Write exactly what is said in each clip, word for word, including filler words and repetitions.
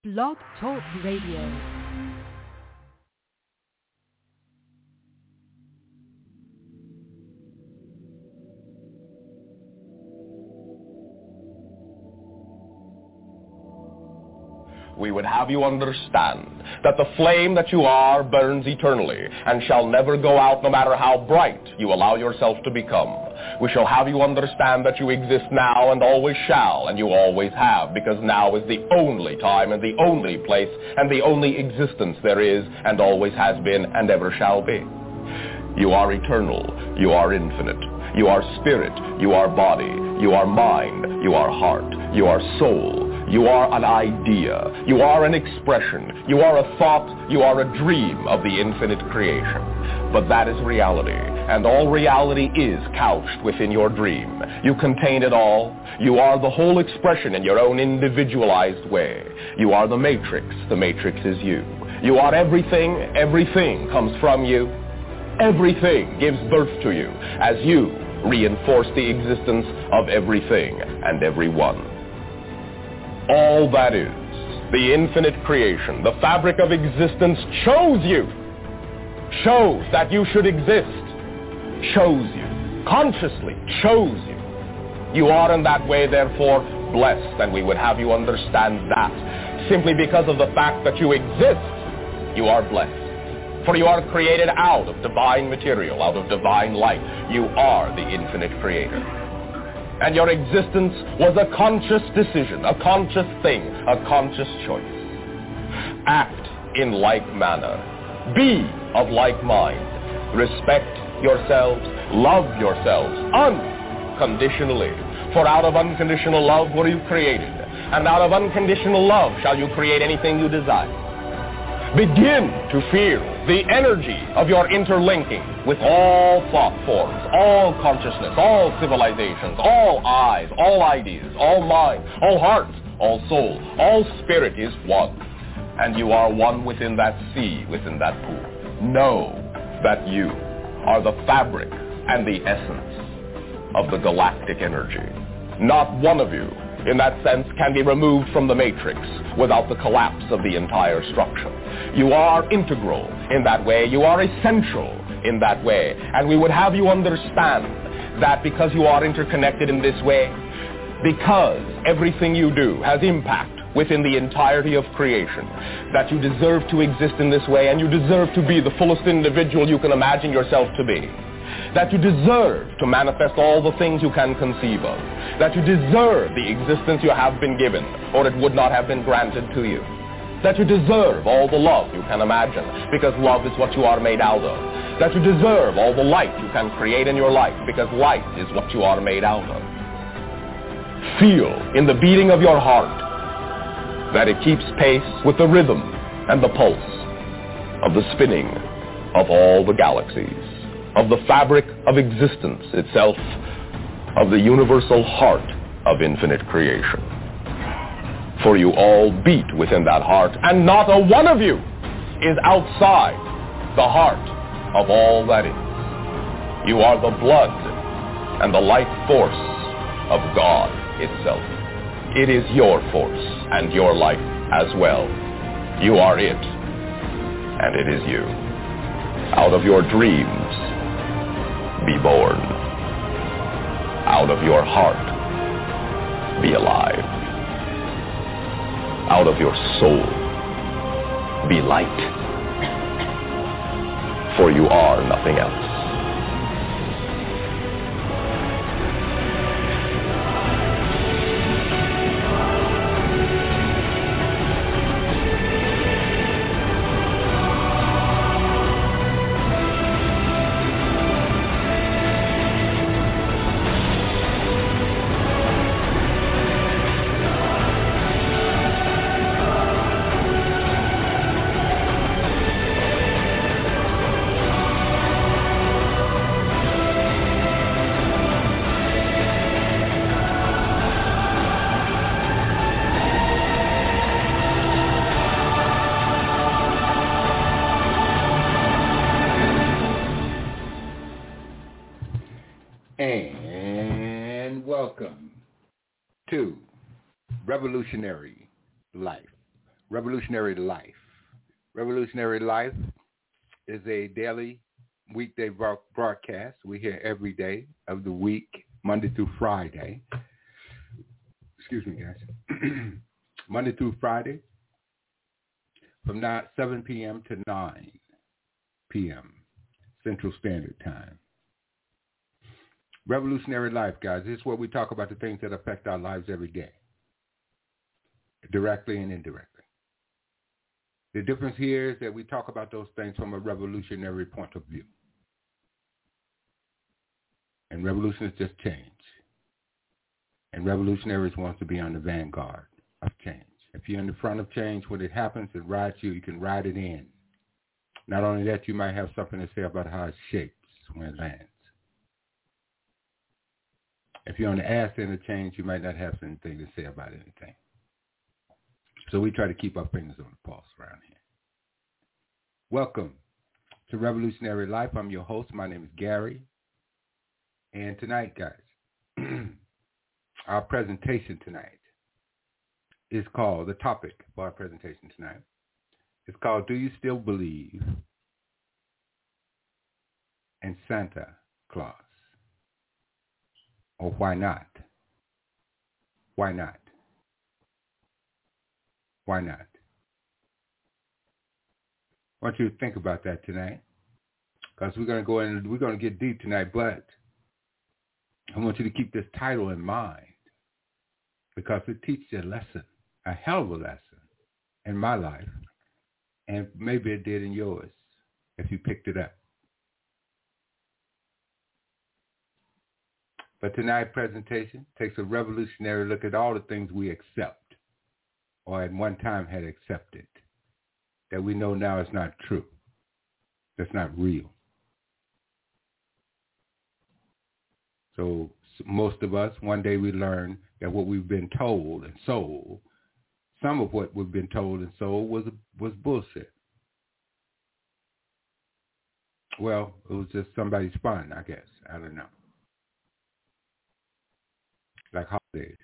Blog Talk Radio. We would have you understand that the flame that you are burns eternally and shall never go out no matter how bright you allow yourself to become. We shall have you understand that you exist now and always shall, and you always have, because now is the only time and the only place and the only existence there is and always has been and ever shall be. You are eternal. You are infinite. You are spirit. You are body. You are mind. You are heart. You are soul. You are an idea. You are an expression. You are a thought. You are a dream of the infinite creation. But that is reality, and all reality is couched within your dream. You contain it all. You are the whole expression in your own individualized way. You are the matrix. The matrix is you. You are everything. Everything comes from you. Everything gives birth to you as you reinforce the existence of everything and everyone. All that is, the infinite creation, the fabric of existence chose you, chose that you should exist, chose you, consciously chose you. You are in that way, therefore, blessed, and we would have you understand that. Simply because of the fact that you exist, you are blessed. For you are created out of divine material, out of divine light. You are the infinite creator. And your existence was a conscious decision, a conscious thing, a conscious choice. Act in like manner. Be of like mind. Respect yourselves. Love yourselves unconditionally. For out of unconditional love were you created. And out of unconditional love shall you create anything you desire. Begin to feel the energy of your interlinking with all thought forms, all consciousness, all civilizations, all eyes, all ideas, all mind, all hearts, all soul, all spirit is one. And you are one within that sea, within that pool. Know that you are the fabric and the essence of the galactic energy. Not one of you, in that sense, can be removed from the matrix without the collapse of the entire structure. You are integral in that way. You are essential in that way. And we would have you understand that because you are interconnected in this way, because everything you do has impact within the entirety of creation, that you deserve to exist in this way, and you deserve to be the fullest individual you can imagine yourself to be. That you deserve to manifest all the things you can conceive of. That you deserve the existence you have been given, or it would not have been granted to you. That you deserve all the love you can imagine, because love is what you are made out of. That you deserve all the light you can create in your life, because light is what you are made out of. Feel in the beating of your heart that it keeps pace with the rhythm and the pulse of the spinning of all the galaxies, of the fabric of existence itself, of the universal heart of infinite creation. For you all beat within that heart, and not a one of you is outside the heart of all that is. You are the blood and the life force of God itself. It is your force and your life as well. You are it, and it is you. Out of your dreams, be born. Out of your heart, be alive. Out of your soul, be light. For you are nothing else. And welcome to Revolutionary Life Revolutionary Life. Revolutionary Life is a daily, weekday broadcast. We're here every day of the week, Monday through Friday. Excuse me, guys. Monday through Friday from seven p.m. to nine p.m. Central Standard Time. Revolutionary Life, guys. This is where we talk about the things that affect our lives every day, directly and indirectly. The difference here is that we talk about those things from a revolutionary point of view. And revolution is just change. And revolutionaries want to be on the vanguard of change. If you're in the front of change, when it happens, it rides you, you can ride it in. Not only that, you might have something to say about how it shapes when it lands. If you're on the ass end of change, you might not have anything to say about anything. So we try to keep our fingers on the pulse around here. Welcome to Revolutionary Life. I'm your host. My name is Gary. And tonight, guys, our presentation tonight is called, the topic for our presentation tonight is called, Do You Still Believe in Santa Claus? Or why not? Why not? Why not? I want you to think about that tonight, because we're going to go in, we're going to get deep tonight, but I want you to keep this title in mind, because it teaches a lesson, a hell of a lesson in my life, and maybe it did in yours if you picked it up. But tonight's presentation takes a revolutionary look at all the things we accept, or at one time had accepted, that we know now is not true. That's not real. So most of us, one day we learn that what we've been told and sold, some of what we've been told and sold was was bullshit. Well, it was just somebody's fun, I guess. I don't know. Like holidays.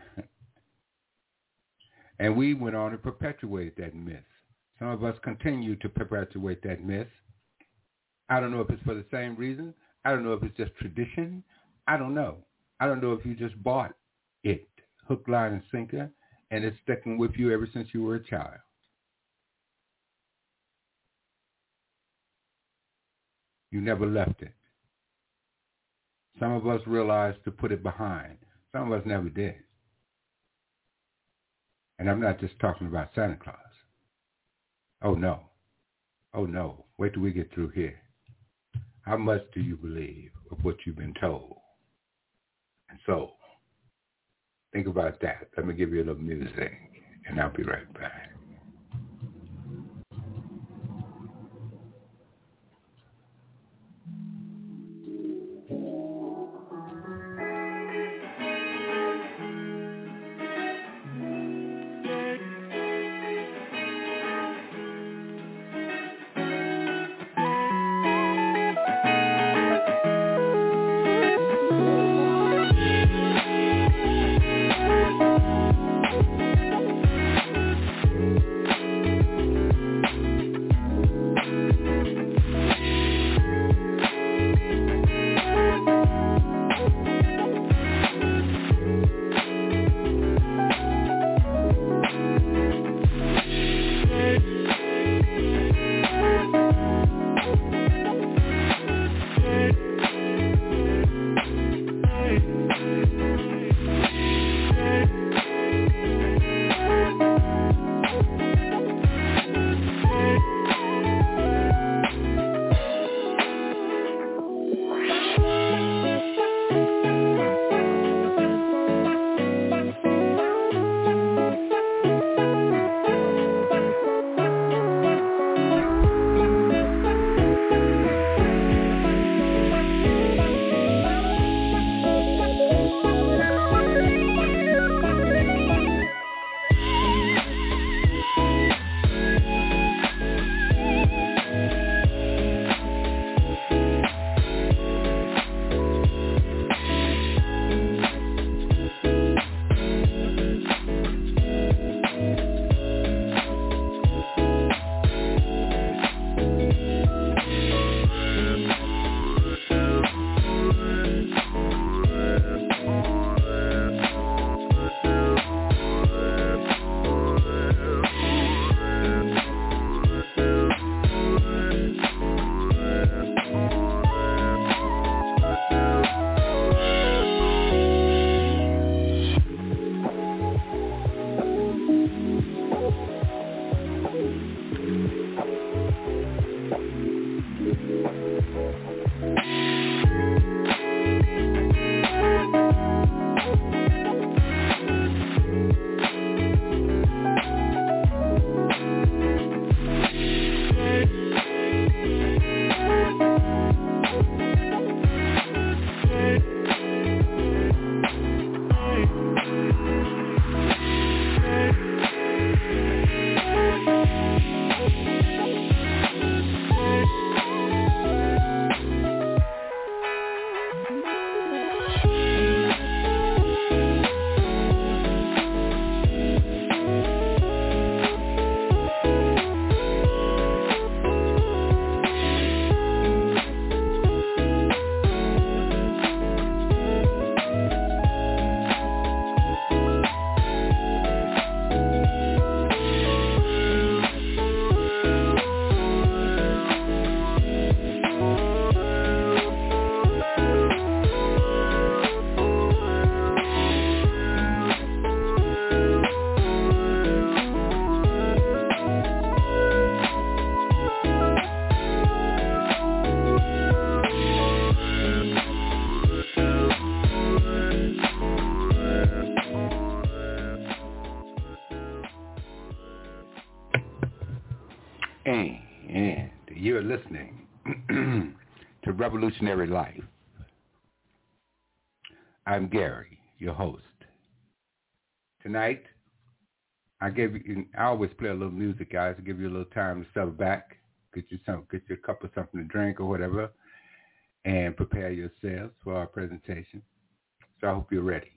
And we went on and perpetuated that myth. Some of us continue to perpetuate that myth. I don't know if it's for the same reason. I don't know if it's just tradition. I don't know. I don't know if you just bought it, hook, line, and sinker, and it's sticking with you ever since you were a child. You never left it. Some of us realized to put it behind. Some of us never did. And I'm not just talking about Santa Claus. Oh, no. Oh, no. Wait till we get through here. How much do you believe of what you've been told? And so, think about that. Let me give you a little music, and I'll be right back. And you're listening to Revolutionary Life. I'm Gary, your host. Tonight, I gave you, I always play a little music, guys, to give you a little time to settle back, get you some, get you a cup of something to drink or whatever, and prepare yourselves for our presentation. So I hope you're ready.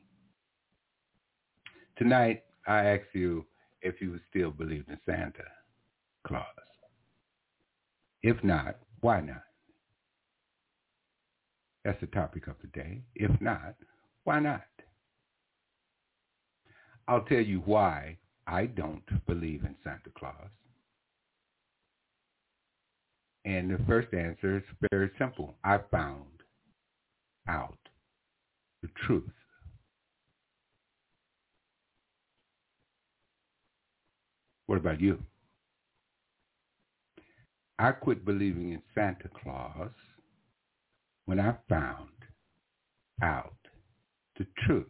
Tonight, I ask you if you still believe in Santa Claus. If not, why not? That's the topic of the day. If not, why not? I'll tell you why I don't believe in Santa Claus. And the first answer is very simple. I found out the truth. What about you? I quit believing in Santa Claus when I found out the truth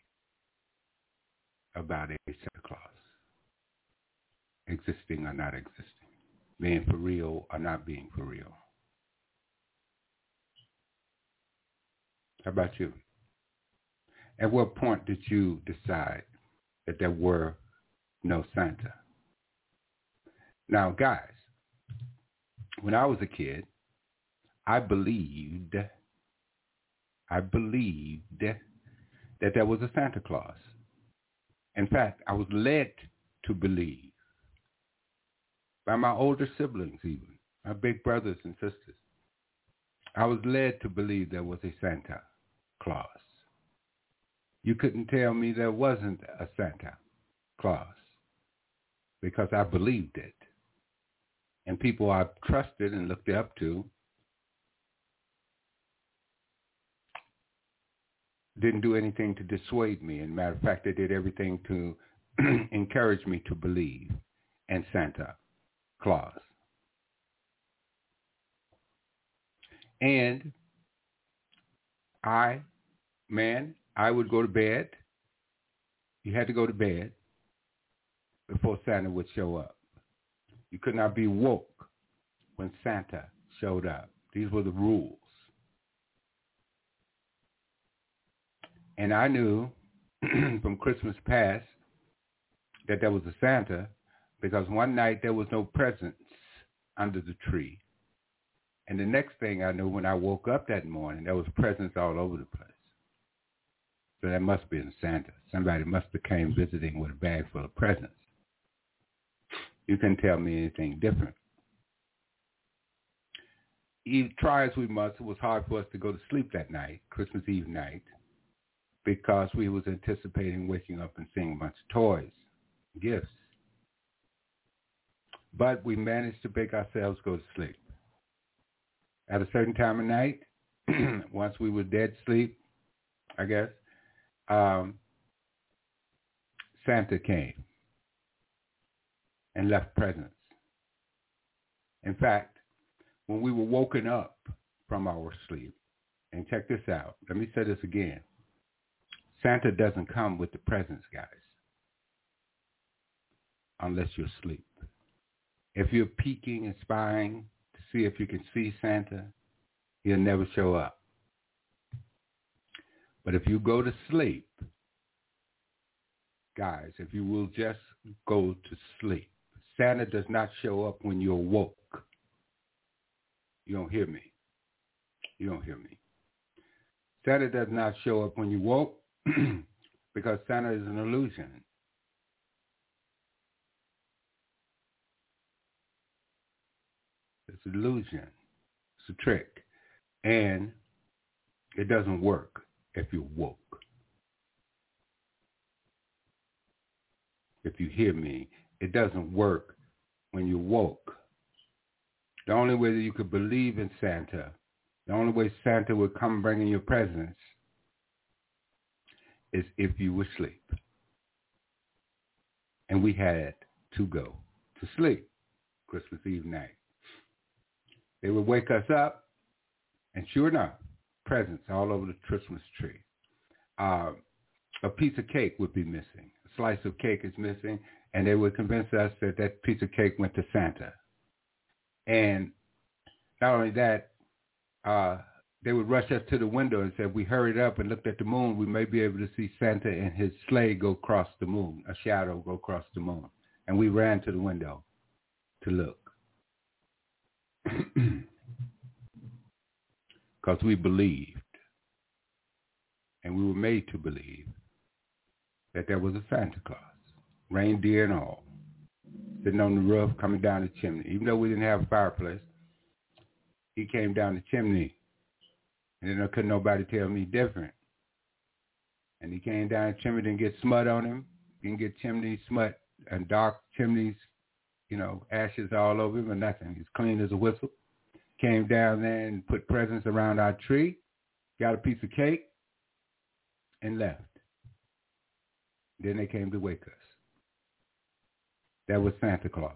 about a Santa Claus. Existing or not existing. Being for real or not being for real. How about you? At what point did you decide that there were no Santa? Now, guys, when I was a kid, I believed, I believed that there was a Santa Claus. In fact, I was led to believe by my older siblings even, my big brothers and sisters. I was led to believe there was a Santa Claus. You couldn't tell me there wasn't a Santa Claus because I believed it. And people I trusted and looked up to didn't do anything to dissuade me. As a matter of fact, they did everything to encourage me to believe in Santa Claus. And I, man, I would go to bed. You had to go to bed before Santa would show up. You could not be woke when Santa showed up. These were the rules. And I knew from Christmas past that there was a Santa because one night there was no presents under the tree. And the next thing I knew when I woke up that morning, there was presents all over the place. So that must have been Santa. Somebody must have came visiting with a bag full of presents. You couldn't tell me anything different. Eve, try as we must, it was hard for us to go to sleep that night, Christmas Eve night, because we was anticipating waking up and seeing a bunch of toys, gifts. But we managed to make ourselves go to sleep. At a certain time of night, once we were dead asleep, I guess, um, Santa came and left presents. In fact, when we were woken up from our sleep, and check this out, let me say this again, Santa doesn't come with the presents, guys, unless you're asleep. If you're peeking and spying to see if you can see Santa, he'll never show up. But if you go to sleep, guys, if you will just go to sleep, Santa does not show up when you're woke. You don't hear me. You don't hear me. Santa does not show up when you woke because Santa is an illusion. It's an illusion. It's a trick. And it doesn't work if you're woke. If you hear me, it doesn't work when you're woke. The only way that you could believe in Santa, the only way Santa would come bringing you presents is if you were asleep. And we had to go to sleep Christmas Eve night. They would wake us up, and sure enough, presents all over the Christmas tree. Uh, a piece of cake would be missing. A slice of cake is missing, and they would convince us that that piece of cake went to Santa. And not only that, uh, they would rush us to the window and say, if we hurried up and looked at the moon, we may be able to see Santa and his sleigh go across the moon, a shadow go across the moon. And we ran to the window to look. Because we believed, and we were made to believe, that there was a Santa Claus, reindeer and all, sitting on the roof, coming down the chimney. Even though we didn't have a fireplace, he came down the chimney, and then couldn't nobody tell me different. And he came down the chimney, didn't get smut on him, didn't get chimney smut and dark chimneys, you know, ashes all over him or nothing. He's clean as a whistle. Came down there and put presents around our tree, got a piece of cake, and left. Then they came to wake us. That was Santa Claus.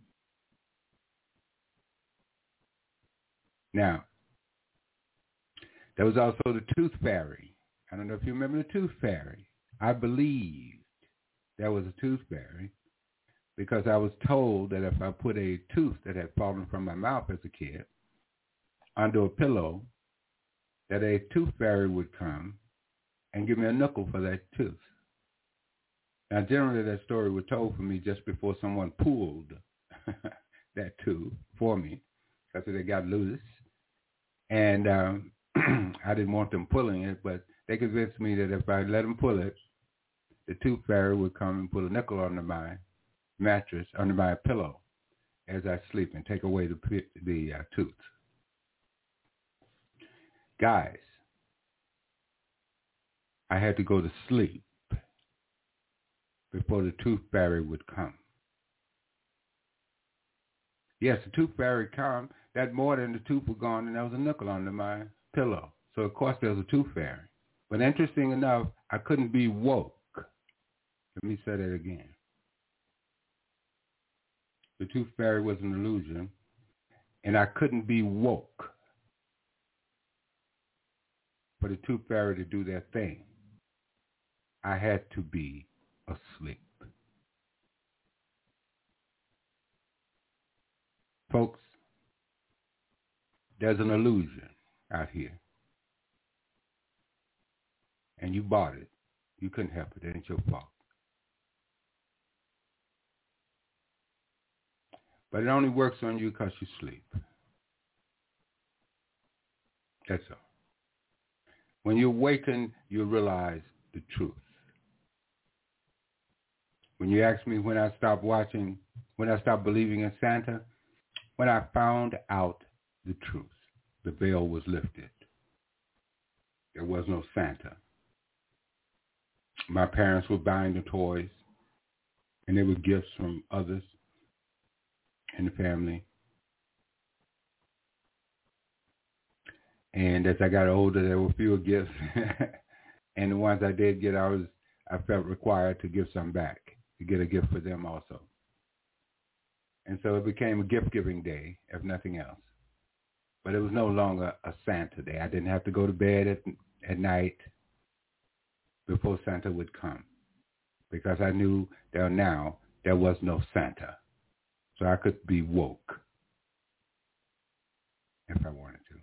Now, there was also the Tooth Fairy. I don't know if you remember the Tooth Fairy. I believed there was a Tooth Fairy because I was told that if I put a tooth that had fallen from my mouth as a kid under a pillow, that a Tooth Fairy would come and give me a nickel for that tooth. Now, generally, that story was told for me just before someone pulled that tooth for me because they got loose. And um, I didn't want them pulling it, but they convinced me that if I let them pull it, the Tooth Fairy would come and put a nickel under my mattress, under my pillow as I sleep and take away the, the uh, tooth. Guys, I had to go to sleep before the Tooth Fairy would come. Yes, the Tooth Fairy come. That morning the tooth was gone and there was a nickel under my pillow. So, of course, there was a Tooth Fairy. But interesting enough, I couldn't be woke. Let me say that again. The Tooth Fairy was an illusion, and I couldn't be woke for the Tooth Fairy to do their thing. I had to be asleep. Folks, there's an illusion out here. And you bought it. You couldn't help it. It ain't your fault. But it only works on you because you sleep. That's all. When you awaken, you realize the truth. When you ask me when I stopped watching, when I stopped believing in Santa, when I found out the truth, the veil was lifted. There was no Santa. My parents were buying the toys, and they were gifts from others in the family. And as I got older, there were fewer gifts. And the ones I did get, I was I felt required to give some back, to get a gift for them also. And so it became a gift-giving day, if nothing else. But it was no longer a Santa day. I didn't have to go to bed at, at night before Santa would come, because I knew that now there was no Santa. So I could be woke if I wanted to.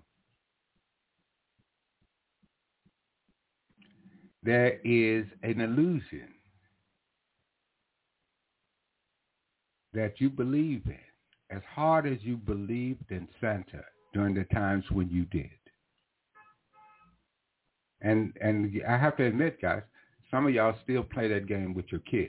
There is an illusion that you believe in, as hard as you believed in Santa during the times when you did. And and I have to admit, guys, some of y'all still play that game with your kids.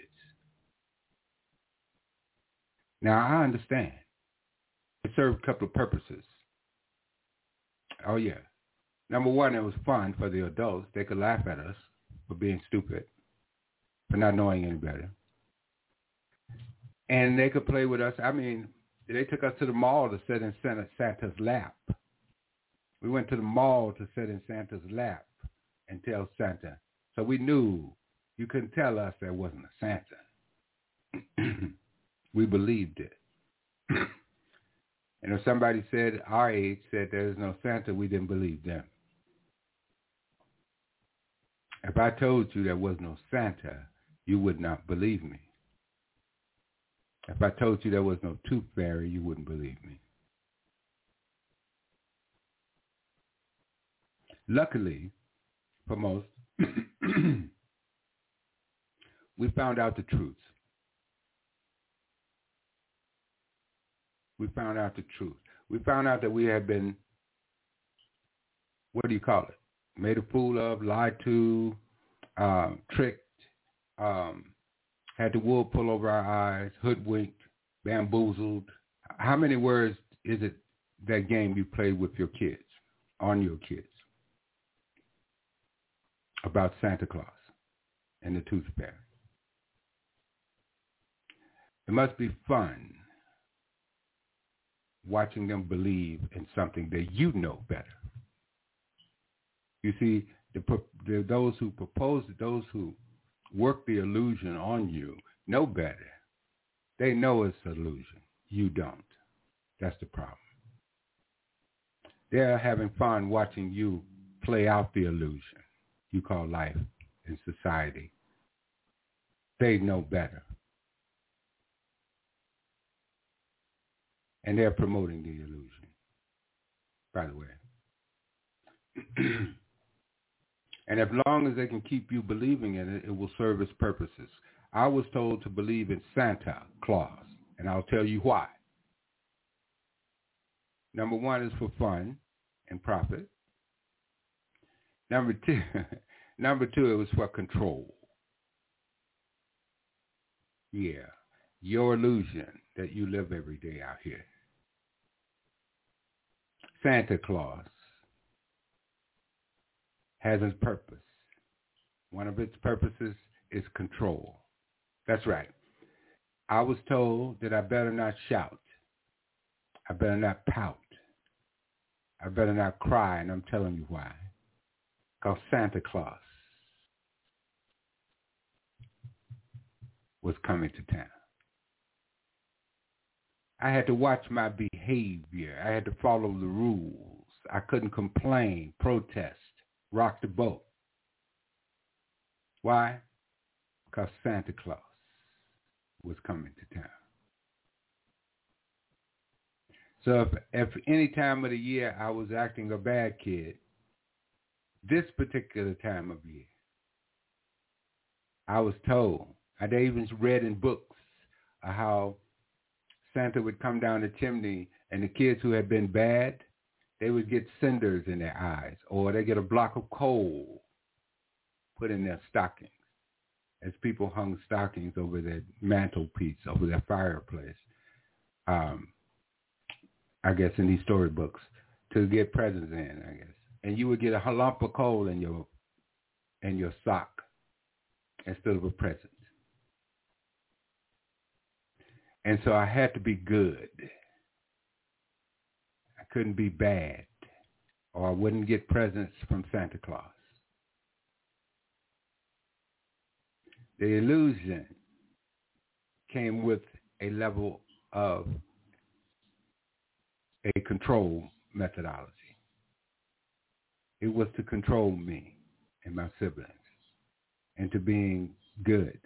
Now, I understand. It served a couple of purposes. Oh, yeah. Number one, it was fun for the adults. They could laugh at us for being stupid, for not knowing any better. And they could play with us. I mean, they took us to the mall to sit in Santa's lap. We went to the mall to sit in Santa's lap and tell Santa. So we knew you couldn't tell us there wasn't a Santa. We believed it. And if somebody said, our age, said there's no Santa, we didn't believe them. If I told you there was no Santa, you would not believe me. If I told you there was no Tooth Fairy, you wouldn't believe me. Luckily, for most, we found out the truth. We found out the truth. We found out that we had been, what do you call it? Made a fool of, lied to, um, tricked, um, had the wool pull over our eyes, hoodwinked, bamboozled. How many words is it, that game you played with your kids, on your kids, about Santa Claus and the Tooth Fairy? It must be fun watching them believe in something that you know better. You see, the, the, those who propose, those who work the illusion on you know better. They know it's an illusion. You don't. That's the problem. They're having fun watching you play out the illusion you call life in society. They know better. And they're promoting the illusion, by the way. And as long as they can keep you believing in it, it will serve its purposes. I was told to believe in Santa Claus, and I'll tell you why. Number one is for fun and profit. Number two, number two, it was for control. Yeah, your illusion that you live every day out here. Santa Claus has its purpose. One of its purposes is control. That's right. I was told that I better not shout. I better not pout. I better not cry, and I'm telling you why. Because Santa Claus was coming to town. I had to watch my behavior. I had to follow the rules. I couldn't complain, protest, rock the boat. Why? Because Santa Claus was coming to town. So if, if any time of the year I was acting a bad kid, this particular time of year, I was told, I even read in books uh, how Santa would come down the chimney and the kids who had been bad, they would get cinders in their eyes, or they get a block of coal put in their stockings as people hung stockings over their mantelpiece, over their fireplace, um, I guess in these storybooks, to get presents in, I guess. And you would get a lump of coal in your in your sock instead of a present. And so I had to be good. I couldn't be bad, or I wouldn't get presents from Santa Claus. The illusion came with a level of a control methodology. It was to control me and my siblings into being good,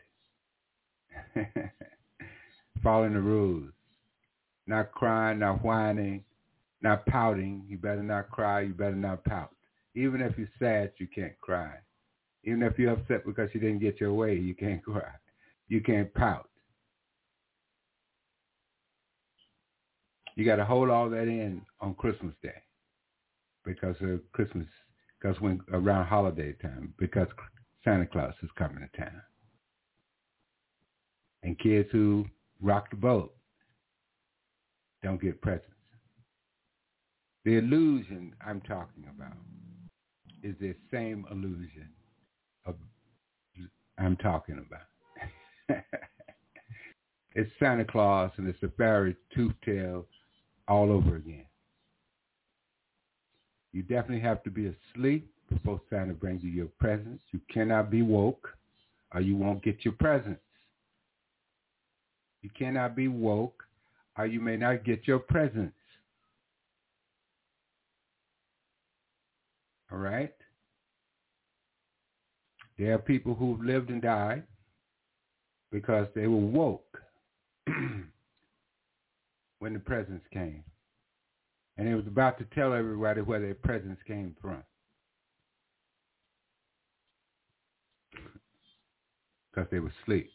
following the rules, not crying, not whining, not pouting. You better not cry, you better not pout. Even if you're sad, you can't cry. Even if you're upset because you didn't get your way, you can't cry. You can't pout. You got to hold all that in on Christmas Day because of Christmas, because when around holiday time, because Santa Claus is coming to town. And kids who rock the boat don't get presents. The illusion I'm talking about is the same illusion of I'm talking about. It's Santa Claus and it's a fairy tooth tale all over again. You definitely have to be asleep before Santa brings you your presents. You cannot be woke or you won't get your presents. You cannot be woke or you may not get your presents. All right? There are people who've lived and died because they were woke when the presents came. And they was about to tell everybody where their presents came from. because they were asleep.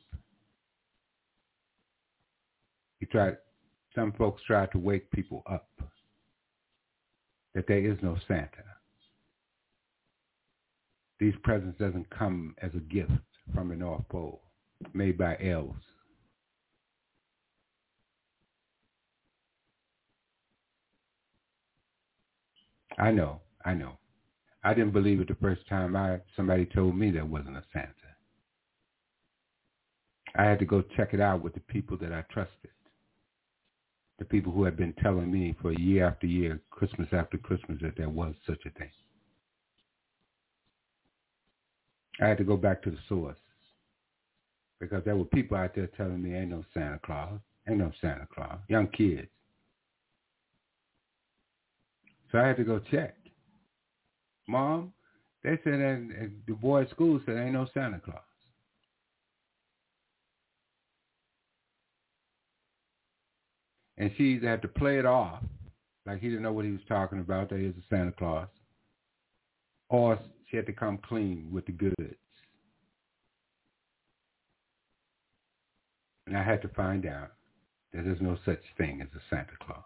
He tried, some folks tried to wake people up that there is no Santa. These presents doesn't come as a gift from the North Pole, made by elves. I know, I know. I didn't believe it the first time I somebody told me there wasn't a Santa. I had to go check it out with the people that I trusted, the people who had been telling me for year after year, Christmas after Christmas, that there was such a thing. I had to go back to the source because there were people out there telling me ain't no Santa Claus, ain't no Santa Claus, young kids. So I had to go check. Mom, they said that the boy at school said ain't no Santa Claus. And she either had to play it off, like he didn't know what he was talking about, that he was a Santa Claus, or she had to come clean with the goods. And I had to find out that there's no such thing as a Santa Claus.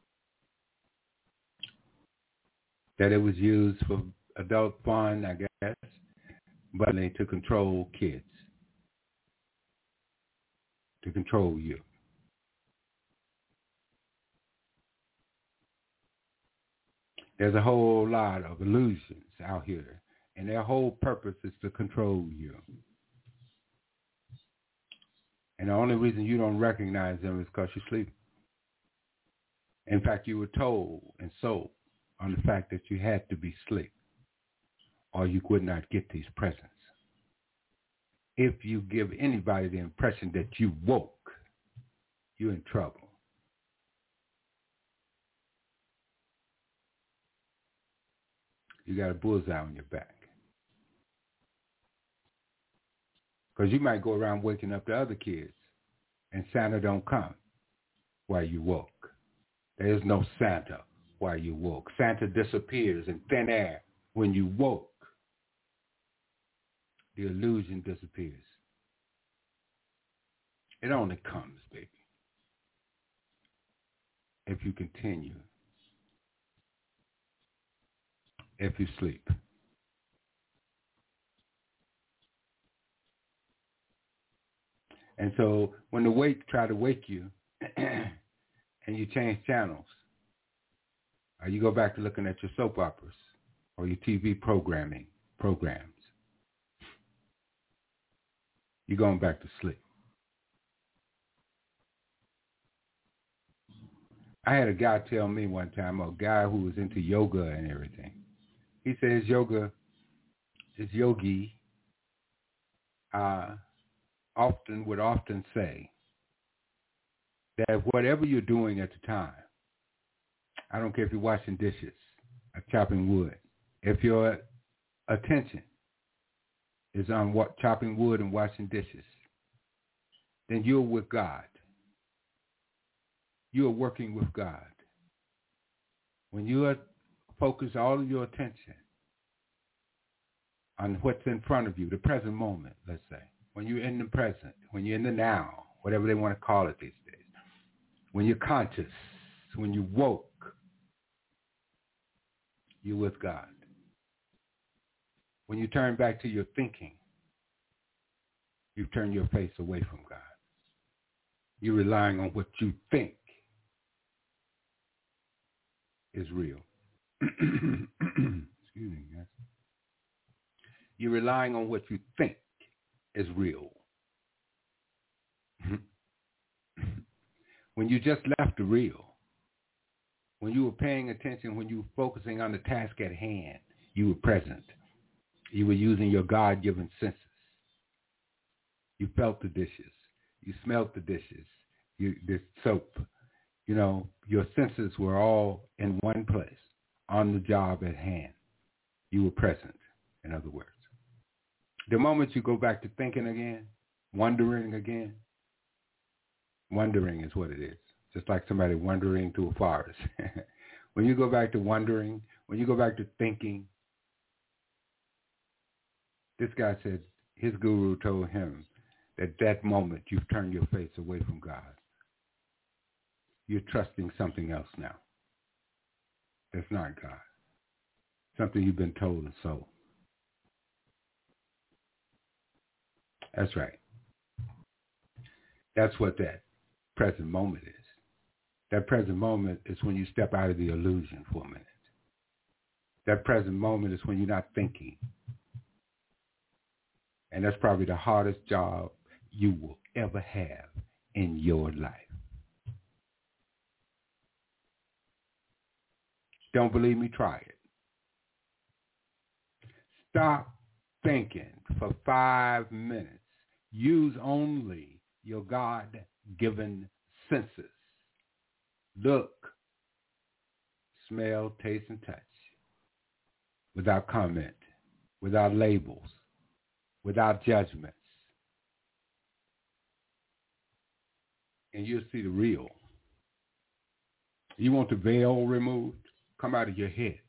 That it was used for adult fun, I guess, but they to control kids, to control you. There's a whole lot of illusions out here, and their whole purpose is to control you. And the only reason you don't recognize them is because you're sleeping. In fact, you were told and sold on the fact that you had to be asleep, or you would not get these presents. If you give anybody the impression that you woke, you're in trouble. You got a bullseye on your back. Because you might go around waking up the other kids, and Santa don't come while you woke. There is no Santa while you woke. Santa disappears in thin air when you woke. The illusion disappears. It only comes, baby, if you continue, if you sleep. And so when the wake try to wake you and you change channels, or you go back to looking at your soap operas or your T V programming programs, you're going back to sleep. I had a guy tell me one time, a guy who was into yoga and everything. He says yoga, his yogi, uh, often would often say that whatever you're doing at the time, I don't care if you're washing dishes or chopping wood, if your attention is on what chopping wood and washing dishes, then you're with God. You're working with God. When you are focus all of your attention on what's in front of you, the present moment, let's say, when you're in the present, when you're in the now, whatever they want to call it these days, when you're conscious, when you woke, you're with God. When you turn back to your thinking, you turn your face away from God. You're relying on what you think is real. Excuse me, guys. You're relying on what you think is real. When you just left the real, when you were paying attention, when you were focusing on the task at hand, you were present. You were using your God-given senses. You felt the dishes. You smelled the dishes. You, the soap. You know, your senses were all in one place, on the job at hand. You were present, in other words. The moment you go back to thinking again, wondering again, wondering is what it is. Just like somebody wandering through a forest. When you go back to wondering, when you go back to thinking, this guy said his guru told him at that moment you've turned your face away from God. You're trusting something else now. That's not God. Something you've been told and sold. That's right. That's what that present moment is. That present moment is when you step out of the illusion for a minute. That present moment is when you're not thinking. And that's probably the hardest job you will ever have in your life. Don't believe me? Try it. Stop thinking for five minutes. Use only your God-given senses. Look, smell, taste, and touch. Without comment, without labels, without judgments. And you'll see the real. You want the veil removed? Come out of your head.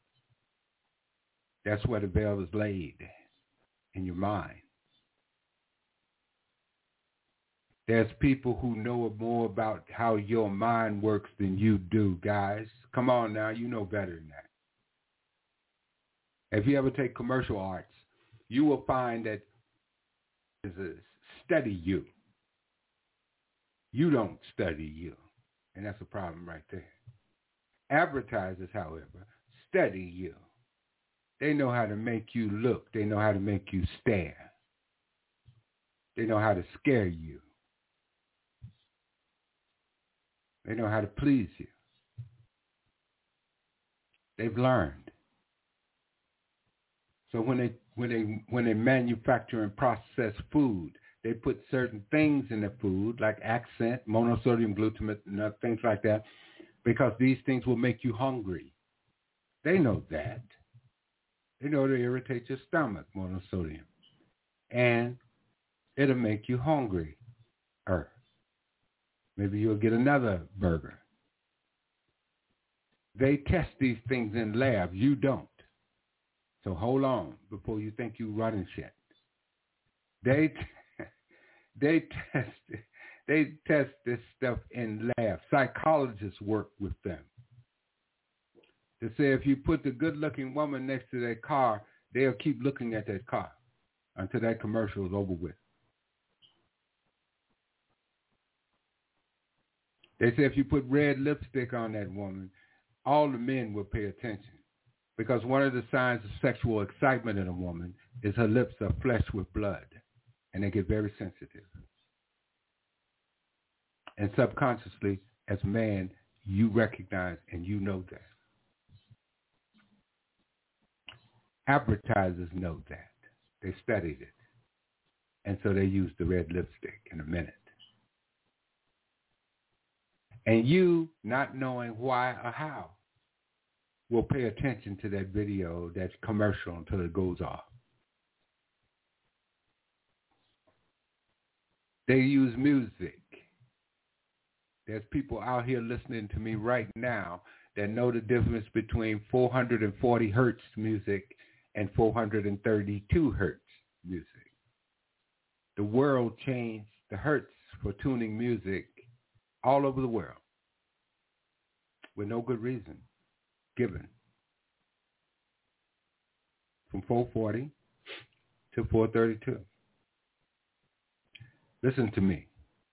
That's where the veil is laid, in your mind. There's people who know more about how your mind works than you do, guys. Come on now, you know better than that. If you ever take commercial arts, you will find that it's a study you. You don't study you. And that's a problem right there. Advertisers, however, study you. They know how to make you look. They know how to make you stare. They know how to scare you. They know how to please you. They've learned. So when they when they when they manufacture and process food, they put certain things in the food like accent, monosodium glutamate, and other things like that, because these things will make you hungry. They know that. They know to irritate your stomach, monosodium, and it'll make you hungry. Or maybe you'll get another burger. They test these things in labs. You don't. So hold on before you think you running shit. They t- they test they test this stuff in labs. Psychologists work with them. To say if you put the good-looking woman next to that car, they'll keep looking at that car until that commercial is over with. They say if you put red lipstick on that woman, all the men will pay attention. Because one of the signs of sexual excitement in a woman is her lips are flushed with blood, and they get very sensitive. And subconsciously, as a man, you recognize and you know that. Advertisers know that. They studied it. And so they use the red lipstick in a minute. And you, not knowing why or how, will pay attention to that video, that commercial, until it goes off. They use music. There's people out here listening to me right now that know the difference between four hundred forty hertz music and four hundred thirty-two hertz music. The world changed the hertz for tuning music all over the world with no good reason given. From four forty to four thirty-two. Listen to me.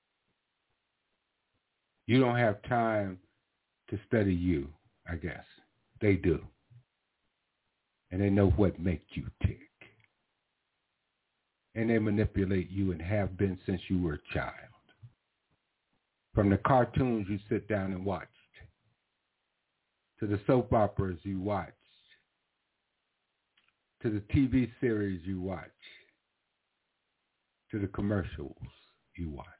You don't have time to study you, I guess. They do. And they know what makes you tick. And they manipulate you and have been since you were a child. From the cartoons you sit down and watched, to the soap operas you watched, to the T V series you watch, to the commercials you watch.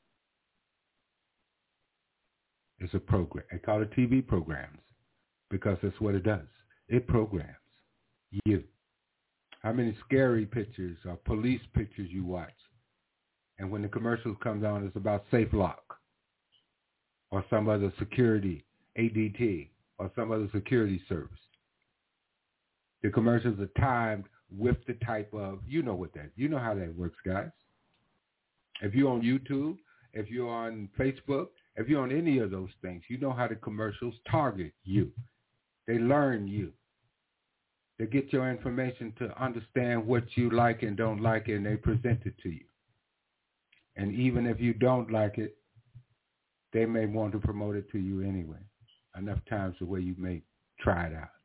It's a program. I call it T V programs because that's what it does. It programs you. How many scary pictures or police pictures you watch? And when the commercials comes on, it's about Safe Lock or some other security, A D T, or some other security service. The commercials are timed with the type of, you know what that, you know how that works, guys. If you're on YouTube, if you're on Facebook, if you're on any of those things, you know how the commercials target you. They learn you. They get your information to understand what you like and don't like, and they present it to you. And even if you don't like it, they may want to promote it to you anyway, enough times the way you may try it out.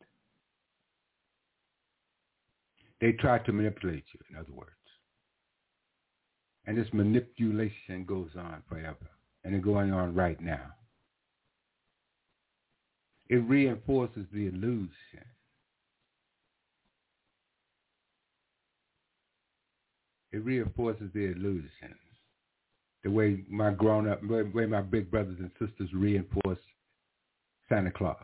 They try to manipulate you, in other words. And this manipulation goes on forever, and it's going on right now. It reinforces the illusion. It reinforces the illusion. The way my grown-up, the way my big brothers and sisters reinforce Santa Claus.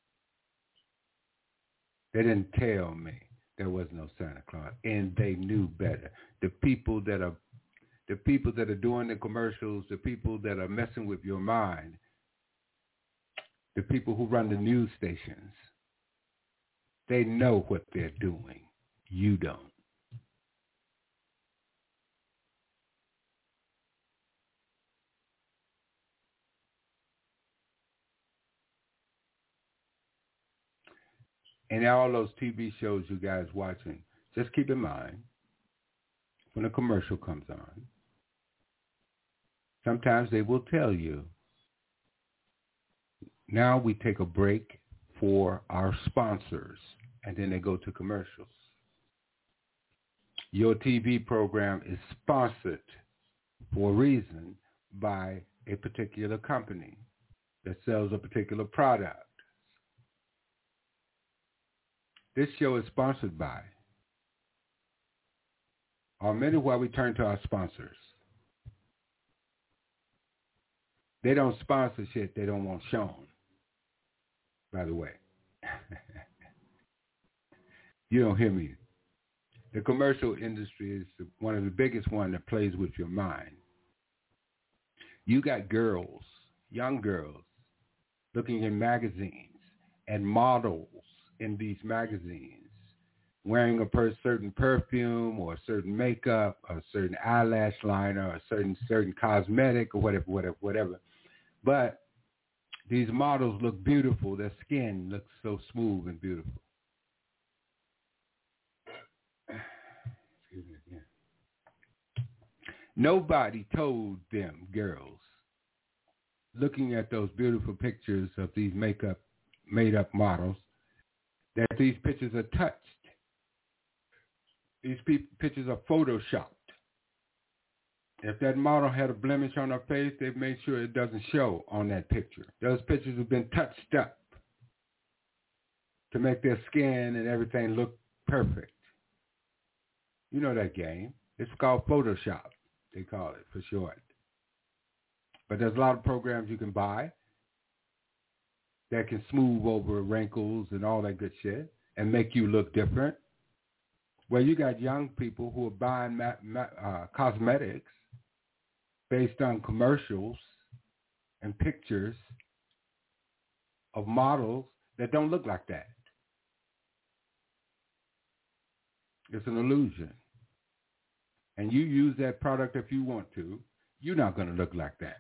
They didn't tell me there was no Santa Claus, and they knew better. The people that are, the people that are doing the commercials, the people that are messing with your mind, the people who run the news stations, they know what they're doing. You don't. And all those T V shows you guys watching, just keep in mind, when a commercial comes on, sometimes they will tell you, now we take a break for our sponsors, and then they go to commercials. Your T V program is sponsored for a reason by a particular company that sells a particular product. This show is sponsored by. Or a minute while we turn to our sponsors. They don't sponsor shit they don't want shown, by the way. You don't hear me. The commercial industry is one of the biggest one that plays with your mind. You got girls, young girls, looking in magazines and models in these magazines, wearing a per- certain perfume or a certain makeup or a certain eyelash liner or a certain certain cosmetic or whatever, whatever, whatever. But these models look beautiful. Their skin looks so smooth and beautiful. Excuse me again. Nobody told them girls, looking at those beautiful pictures of these makeup, made-up models, that these pictures are touched. These pe- pictures are photoshopped. If that model had a blemish on her face, they've made sure it doesn't show on that picture. Those pictures have been touched up to make their skin and everything look perfect. You know that game. It's called Photoshop, they call it for short. But there's a lot of programs you can buy that can smooth over wrinkles and all that good shit and make you look different. Well, you got young people who are buying ma- ma- uh, cosmetics based on commercials and pictures of models that don't look like that. It's an illusion. And you use that product if you want to, you're not going to look like that.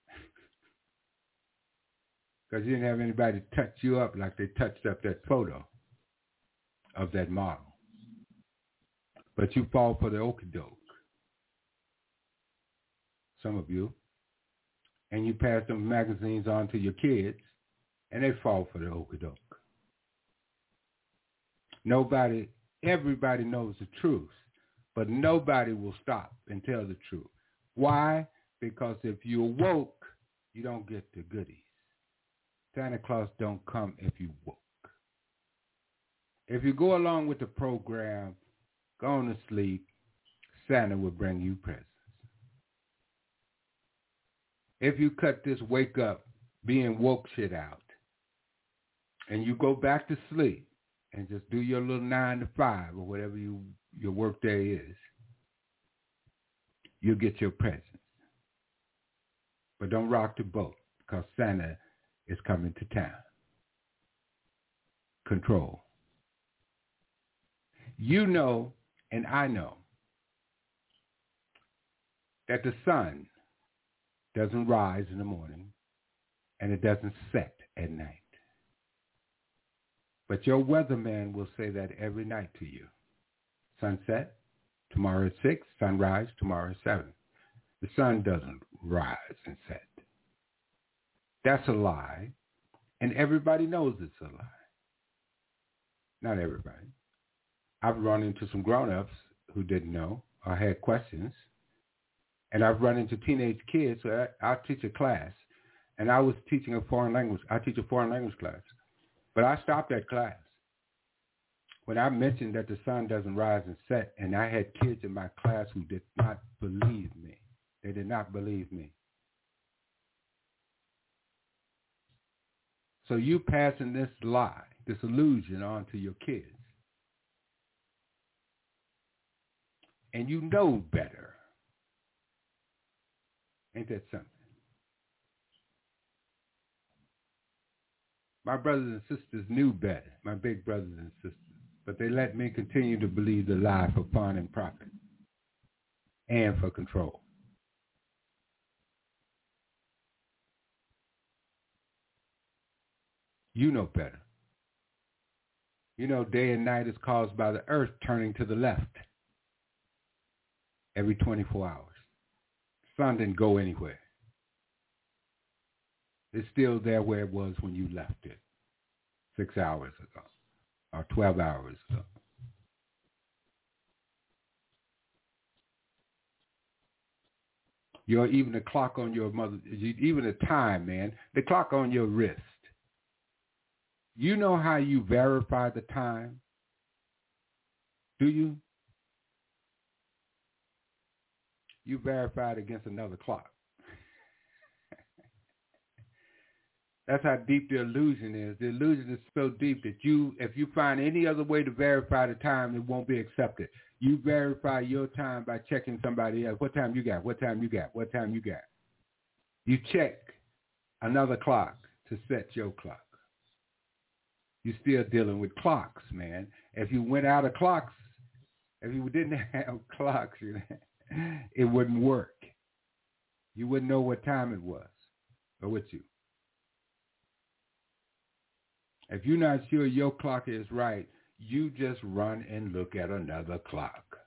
Because you didn't have anybody touch you up like they touched up that photo of that model. But you fall for the okie doke. Some of you. And you pass them magazines on to your kids, and they fall for the okie doke. Nobody, everybody knows the truth, but nobody will stop and tell the truth. Why? Because if you're woke, you don't get the goodies. Santa Claus don't come if you woke. If you go along with the program, going to sleep, Santa will bring you presents. If you cut this wake up, being woke shit out, and you go back to sleep and just do your little nine to five or whatever you, your work day is, you'll get your presents. But don't rock the boat because Santa is coming to town. Control. You know, and I know, that the sun doesn't rise in the morning and it doesn't set at night. But your weatherman will say that every night to you. Sunset, tomorrow at six. Sunrise, tomorrow at seven. The sun doesn't rise and set. That's a lie, and everybody knows it's a lie. Not everybody. I've run into some grown-ups who didn't know or had questions, and I've run into teenage kids. So I, I teach a class, and I was teaching a foreign language. I teach a foreign language class, but I stopped that class when I mentioned that the sun doesn't rise and set, and I had kids in my class who did not believe me. They did not believe me. So you passing this lie, this illusion on to your kids. And you know better. Ain't that something? My brothers and sisters knew better, my big brothers and sisters, but they let me continue to believe the lie for fun and profit and for control. You know better. You know day and night is caused by the earth turning to the left every twenty-four hours. The sun didn't go anywhere. It's still there where it was when you left it six hours ago or twelve hours ago. Your even the clock on your mother, even the time, man, the clock on your wrist. You know how you verify the time? Do you? You verify it against another clock. That's how deep the illusion is. The illusion is so deep that you, if you find any other way to verify the time, it won't be accepted. You verify your time by checking somebody else. What time you got? What time you got? What time you got? You check another clock to set your clock. You're still dealing with clocks, man. If you went out of clocks, if you didn't have clocks, it wouldn't work. You wouldn't know what time it was, or would you? If you're not sure your clock is right, you just run and look at another clock.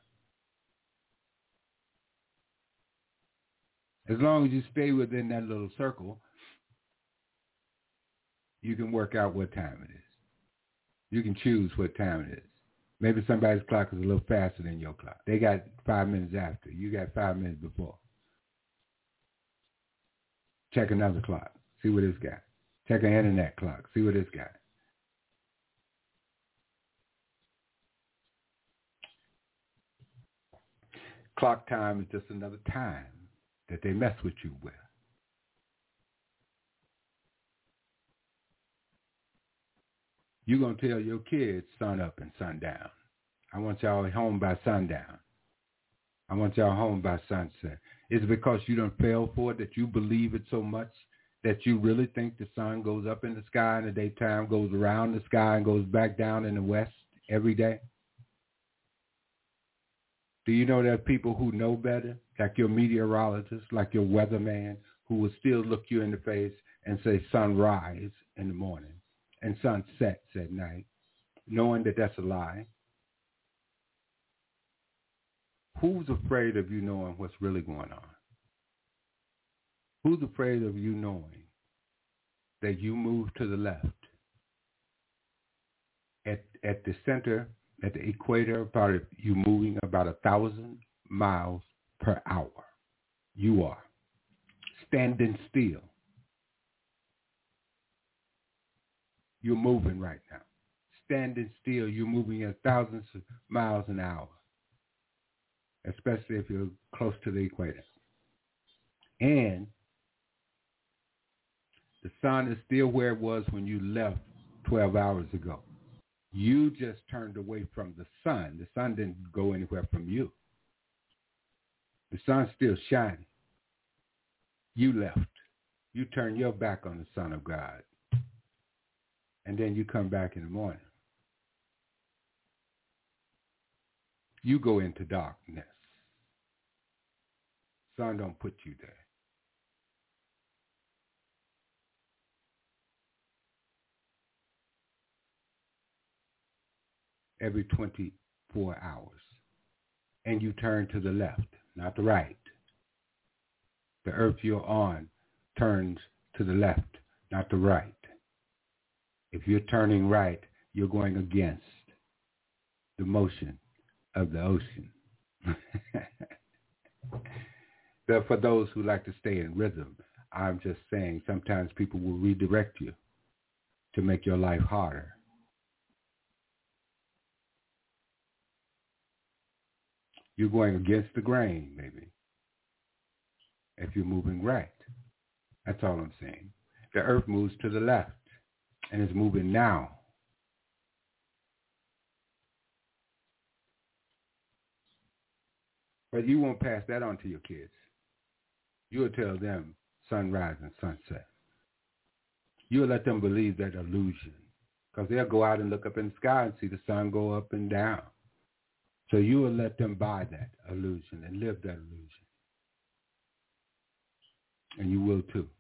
As long as you stay within that little circle, you can work out what time it is. You can choose what time it is. Maybe somebody's clock is a little faster than your clock. They got five minutes after. You got five minutes before. Check another clock. See what it's got. Check an internet clock. See what it's got. Clock time is just another time that they mess with you with. You're going to tell your kids sun up and sun down. I want y'all home by sundown. I want y'all home by sunset. Is it because you don't fail for it, that you believe it so much that you really think the sun goes up in the sky in the daytime, goes around the sky, and goes back down in the west every day? Do you know there are people who know better, like your meteorologist, like your weatherman, who will still look you in the face and say sunrise in the morning and sun sets at night, knowing that that's a lie? Who's afraid of you knowing what's really going on? Who's afraid of you knowing that you move to the left at at the center, at the equator, about you moving about a thousand miles per hour? You are standing still. You're moving right now. Standing still, you're moving at thousands of miles an hour, especially if you're close to the equator. And the sun is still where it was when you left twelve hours ago. You just turned away from the sun. The sun didn't go anywhere from you. The sun's still shining. You left. You turn your back on the Son of God. And then you come back in the morning. You go into darkness. sun don't put you there. Every twenty-four hours. And you turn to the left, not the right. The earth you're on turns to the left, not the right. If you're turning right, you're going against the motion of the ocean. But for those who like to stay in rhythm, I'm just saying sometimes people will redirect you to make your life harder. You're going against the grain, maybe, if you're moving right. That's all I'm saying. The earth moves to the left, and it's moving now. But you won't pass that on to your kids. You'll tell them sunrise and sunset. You'll let them believe that illusion, because they'll go out and look up in the sky and see the sun go up and down. So you will let them buy that illusion and live that illusion. And you will too.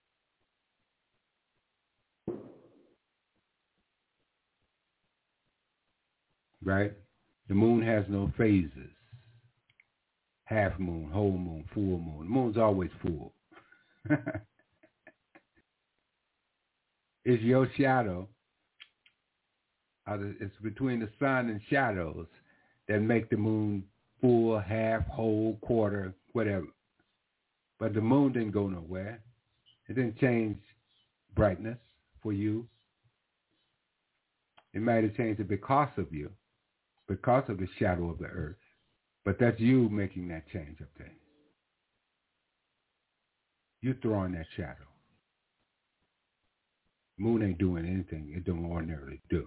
Right? The moon has no phases. Half moon, whole moon, full moon. The moon's always full. It's your shadow. It's between the sun and shadows that make the moon full, half, whole, quarter, whatever. But the moon didn't go nowhere. It didn't change brightness for you. It might have changed it because of you, because of the shadow of the earth. But that's you making that change up there. You're throwing that shadow. Moon ain't doing anything it don't ordinarily do.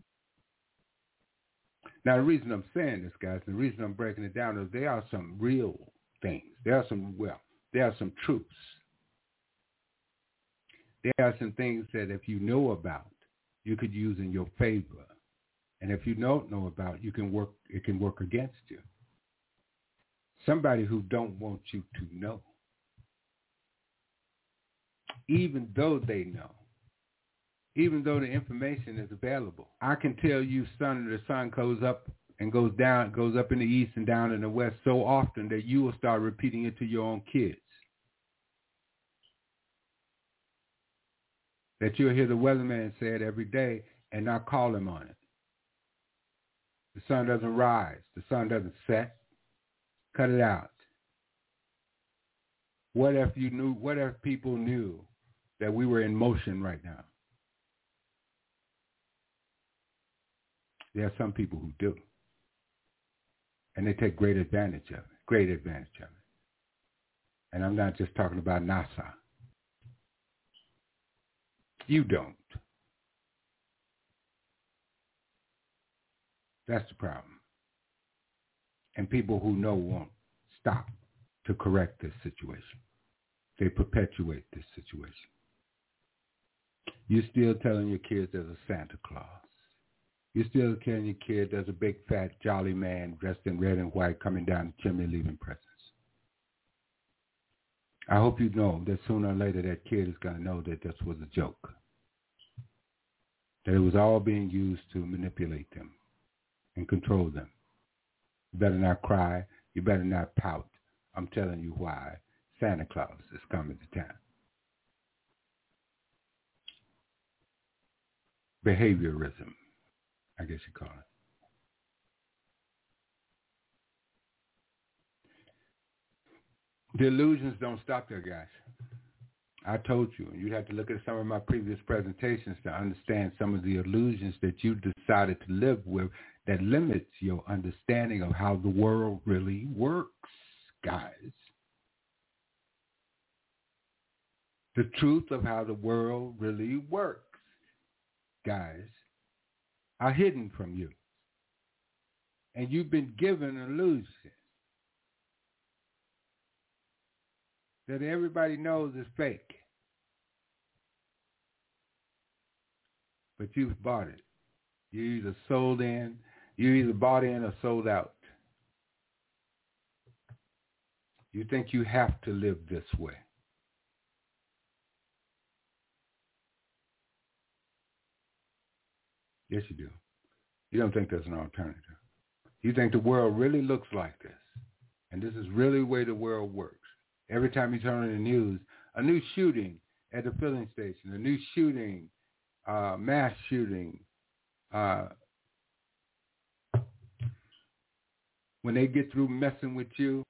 Now, the reason I'm saying this, guys, the reason I'm breaking it down is there are some real things. There are some, well, there are some truths. There are some things that if you know about, you could use in your favor. And if you don't know about, you can work, it can work against you. Somebody who don't want you to know, even though they know, even though the information is available. I can tell you, son, the sun goes up and goes down, goes up in the east and down in the west so often that you will start repeating it to your own kids. That you'll hear the weatherman say it every day and not call him on it. The sun doesn't rise. The sun doesn't set. Cut it out. What if you knew, what if people knew that we were in motion right now? There are some people who do. And they take great advantage of it, great advantage of it. And I'm not just talking about NASA. You don't. That's the problem. And people who know won't stop to correct this situation. They perpetuate this situation. You're still telling your kids there's a Santa Claus. You're still telling your kid there's a big, fat, jolly man dressed in red and white coming down the chimney leaving presents. I hope you know that sooner or later that kid is going to know that this was a joke. That it was all being used to manipulate them and control them. You better not cry. You better not pout. I'm telling you why Santa Claus is coming to town. Behaviorism, I guess you call it. The illusions don't stop there, guys. I told you, and you'd have to look at some of my previous presentations to understand some of the illusions that you decided to live with that limits your understanding of how the world really works, guys. The truth of how the world really works, guys, are hidden from you. And you've been given an illusion that everybody knows is fake. But you've bought it. You either sold in, you either bought in or sold out. You think you have to live this way. Yes, you do. You don't think there's an alternative. You think the world really looks like this. And this is really the way the world works. Every time you turn on the news, a new shooting at the filling station, a new shooting, uh, mass shooting. Uh, when they get through messing with you,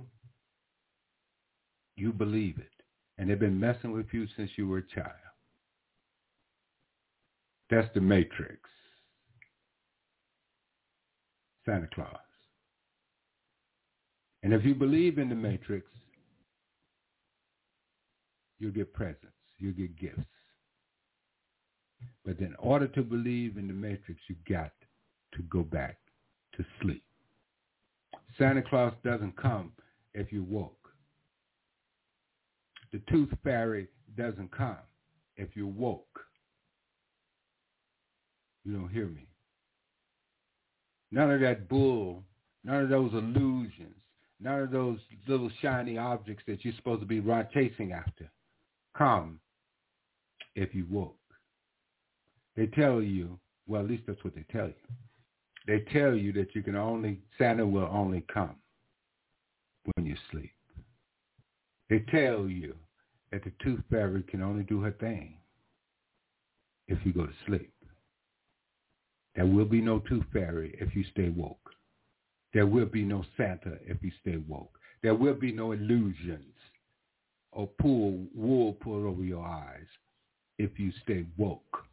you believe it. And they've been messing with you since you were a child. That's the Matrix. Santa Claus. And if you believe in the Matrix, you'll get presents, you'll get gifts. But in order to believe in the Matrix, you got to go back to sleep. Santa Claus doesn't come if you woke. The Tooth Fairy doesn't come if you woke. You don't hear me. None of that bull, none of those illusions, none of those little shiny objects that you're supposed to be run chasing after come if you woke. They tell you, well, at least that's what they tell you. They tell you that you can only, Santa will only come when you sleep. They tell you that the Tooth Fairy can only do her thing if you go to sleep. There will be no Tooth Fairy if you stay woke. There will be no Santa if you stay woke. There will be no illusions or pull, wool pulled over your eyes if you stay woke.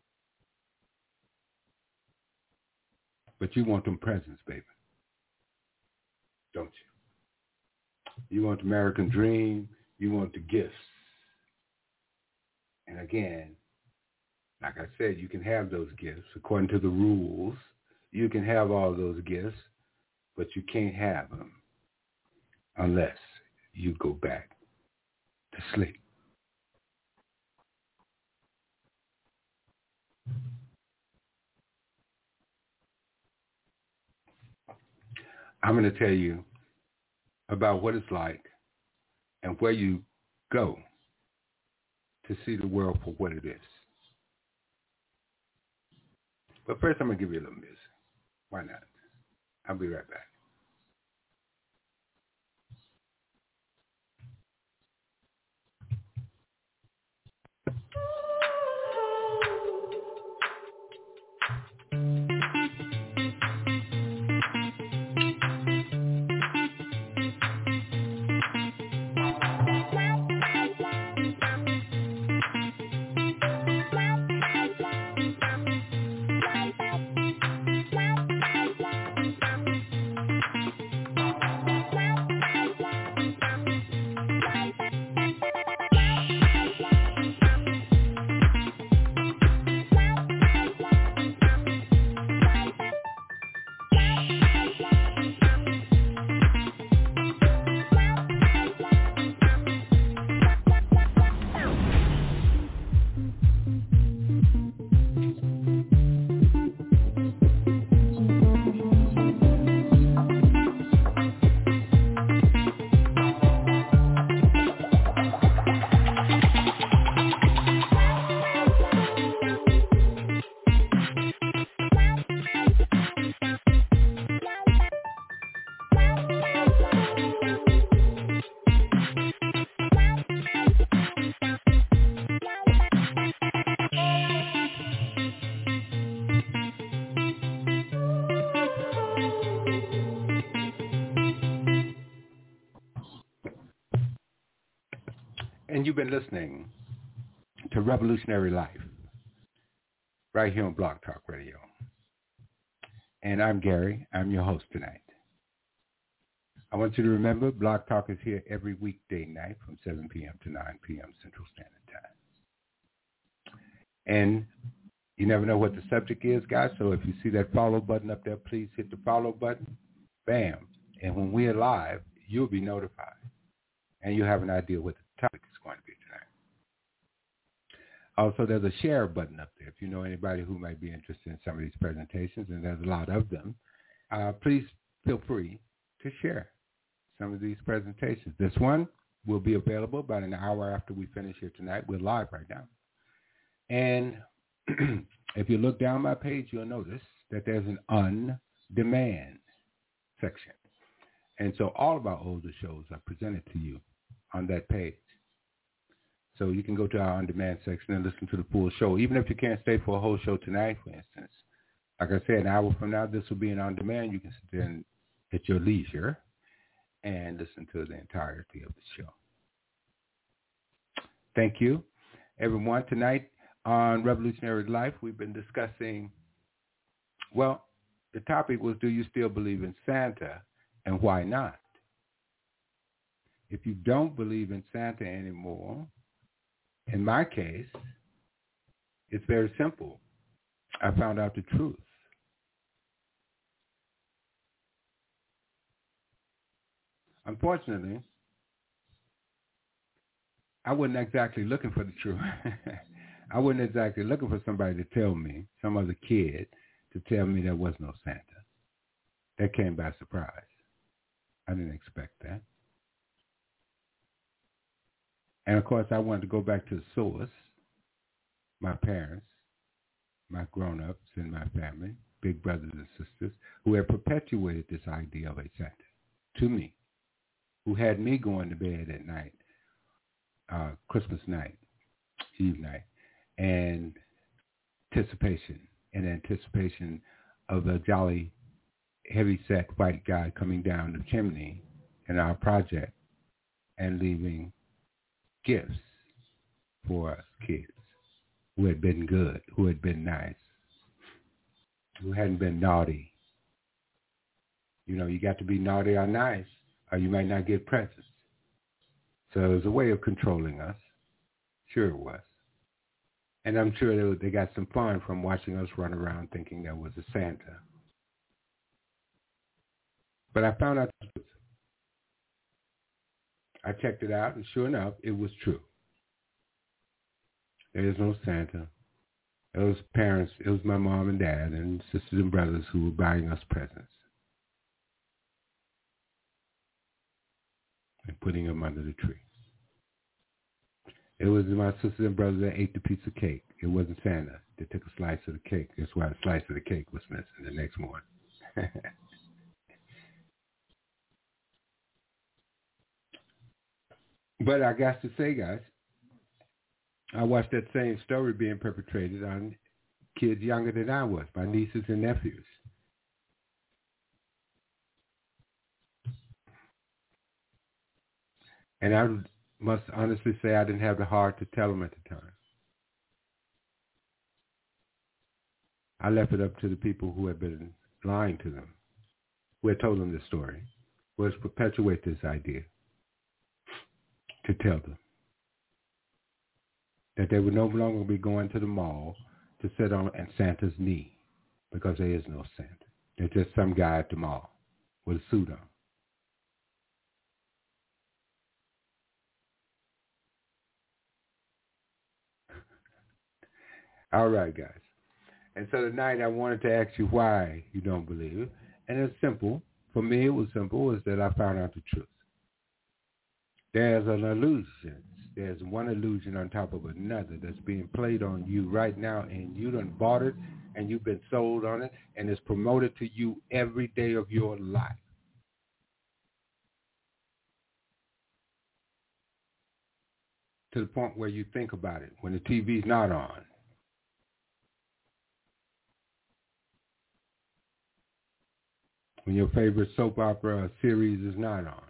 But you want them presents, baby. Don't you? You want the American dream. You want the gifts. And again, like I said, you can have those gifts according to the rules. You can have all those gifts, but you can't have them unless you go back to sleep. I'm going to tell you about what it's like and where you go to see the world for what it is. But first, I'm going to give you a little music. Why not? I'll be right back. And you've been listening to Revolutionary Life right here on Blog Talk Radio. And I'm Gary. I'm your host tonight. I want you to remember Blog Talk is here every weekday night from seven p.m. to nine p.m. Central Standard Time. And you never know what the subject is, guys, so if you see that follow button up there, please hit the follow button. Bam. And when we're live, you'll be notified. And you'll have an idea what the topic is going to be tonight. Also, there's a share button up there. If you know anybody who might be interested in some of these presentations, and there's a lot of them, uh, please feel free to share some of these presentations. This one will be available about an hour after we finish here tonight. We're live right now. And if you look down my page, you'll notice that there's an on-demand section. And so all of our older shows are presented to you on that page. So you can go to our on-demand section and listen to the full show. Even if you can't stay for a whole show tonight, for instance. Like I said, an hour from now, this will be an on-demand. You can sit there and, at your leisure and listen to the entirety of the show. Thank you, everyone. Tonight on Revolutionary Life, we've been discussing, well, the topic was, do you still believe in Santa, and why not? If you don't believe in Santa anymore, in my case, it's very simple. I found out the truth. Unfortunately, I wasn't exactly looking for the truth. I wasn't exactly looking for somebody to tell me, some other kid, to tell me there was no Santa. That came by surprise. I didn't expect that. And, of course, I wanted to go back to the source, my parents, my grown-ups in my family, big brothers and sisters, who had perpetuated this idea of a Santa to me, who had me going to bed at night, uh, Christmas night, Eve night, and anticipation, and anticipation of a jolly, heavy-set white guy coming down the chimney in our project and leaving gifts for us kids who had been good, who had been nice, who hadn't been naughty. You know, you got to be naughty or nice, or you might not get presents. So it was a way of controlling us. Sure it was. And I'm sure they got some fun from watching us run around thinking there was a Santa. But I found out the truth. I checked it out, and sure enough, it was true. There is no Santa. It was parents, it was my mom and dad and sisters and brothers who were buying us presents and putting them under the tree. It was my sisters and brothers that ate the piece of cake. It wasn't Santa. They took a slice of the cake. That's why a slice of the cake was missing the next morning. But I got to say, guys, I watched that same story being perpetrated on kids younger than I was, my nieces and nephews. And I must honestly say I didn't have the heart to tell them at the time. I left it up to the people who had been lying to them, who had told them this story, who had perpetuated this idea, to tell them that they would no longer be going to the mall to sit on Santa's knee, because there is no Santa. There's just some guy at the mall with a suit on. All right, guys. And so tonight I wanted to ask you why you don't believe it. And it's simple. For me, it was simple, is that I found out the truth. There's an illusion. There's one illusion on top of another that's being played on you right now, and you done bought it, and you've been sold on it, and it's promoted to you every day of your life. To the point where you think about it when the T V's not on. When your favorite soap opera or series is not on.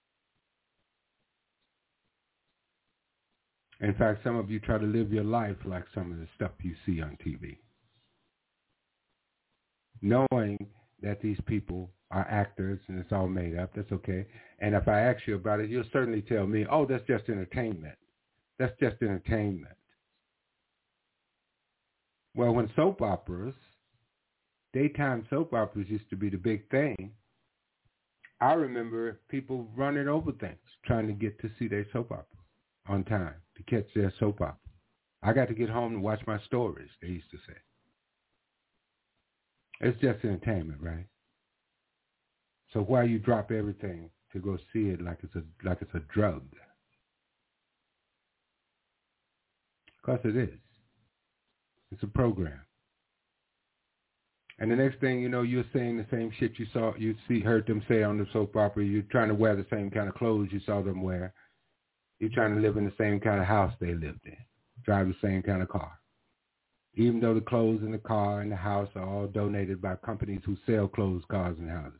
In fact, some of you try to live your life like some of the stuff you see on T V, knowing that these people are actors and it's all made up. That's okay. And if I ask you about it, you'll certainly tell me, oh, that's just entertainment. That's just entertainment. Well, when soap operas, daytime soap operas used to be the big thing, I remember people running over things trying to get to see their soap opera on time, to catch their soap opera. I got to get home and watch my stories, they used to say. It's just entertainment, right? So why you drop everything to go see it like it's a like it's a drug. Because it is. It's a program. And the next thing you know, you're saying the same shit you saw, you see, heard them say on the soap opera. You're trying to wear the same kind of clothes you saw them wear. You're trying to live in the same kind of house they lived in, drive the same kind of car. Even though the clothes in the car and the house are all donated by companies who sell clothes, cars, and houses.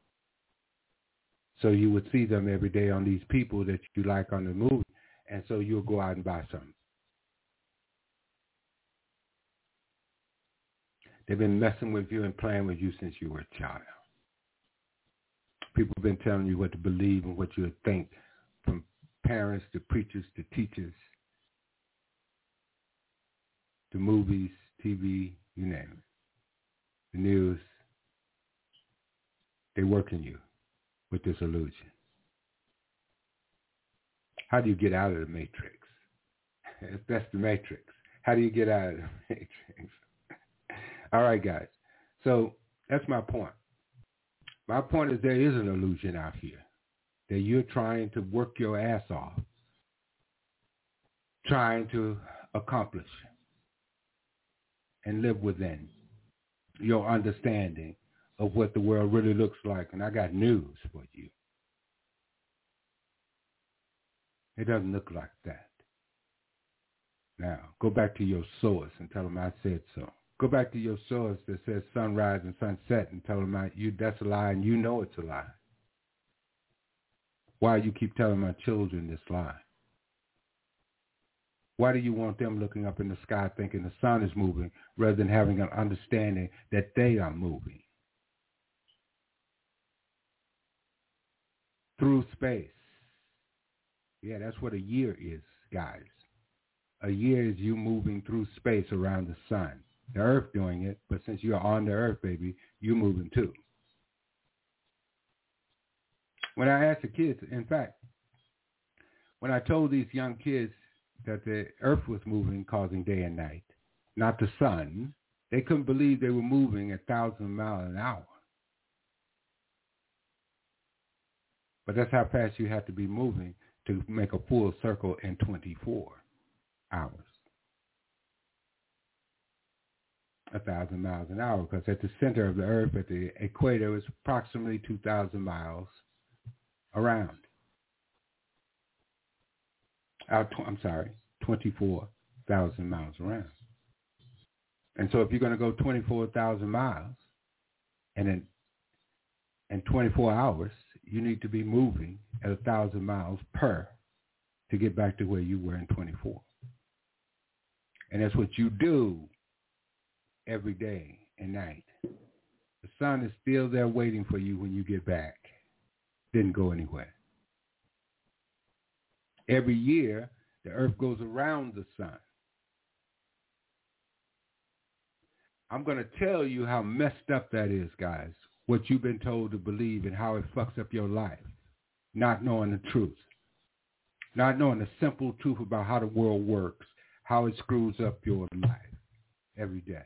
So you would see them every day on these people that you like on the movie, and so you'll go out and buy something. They've been messing with you and playing with you since you were a child. People have been telling you what to believe and what you think, from parents to preachers to teachers, to movies, T V, you name it. The news, they're working you with this illusion. How do you get out of the matrix? That's the matrix. How do you get out of the matrix? All right, guys. So that's my point. My point is there is an illusion out here that you're trying to work your ass off, trying to accomplish and live within your understanding of what the world really looks like. And I got news for you. It doesn't look like that. Now, go back to your source and tell them I said so. Go back to your source that says sunrise and sunset and tell them I, you, that's a lie and you know it's a lie. Why you keep telling my children this lie? Why do you want them looking up in the sky thinking the sun is moving rather than having an understanding that they are moving through space? Yeah, that's what a year is, guys. A year is you moving through space around the sun. The earth doing it, but since you're on the earth, baby, you're moving too. When I asked the kids, in fact, when I told these young kids that the earth was moving, causing day and night, not the sun, they couldn't believe they were moving at one thousand miles an hour. But that's how fast you have to be moving to make a full circle in twenty-four hours. A thousand miles an hour, because at the center of the earth, at the equator, is approximately two thousand miles around. Out, I'm sorry, twenty-four thousand miles around. And so if you're going to go twenty-four thousand miles and in, in twenty-four hours, you need to be moving at one thousand miles per to get back to where you were in twenty-four. And that's what you do every day and night. The sun is still there waiting for you when you get back. Didn't go anywhere. Every year, the earth goes around the sun. I'm going to tell you how messed up that is, guys, what you've been told to believe and how it fucks up your life, not knowing the truth, not knowing the simple truth about how the world works, how it screws up your life every day.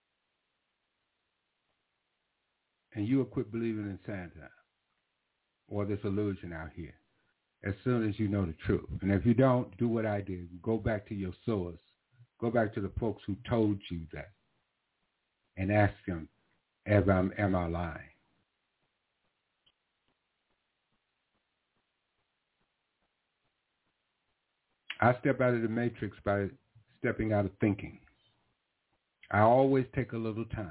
And you will quit believing in Santa or this illusion out here as soon as you know the truth. And if you don't, do what I did. Go back to your source. Go back to the folks who told you that and ask them, am I, am I lying? I step out of the matrix by stepping out of thinking. I always take a little time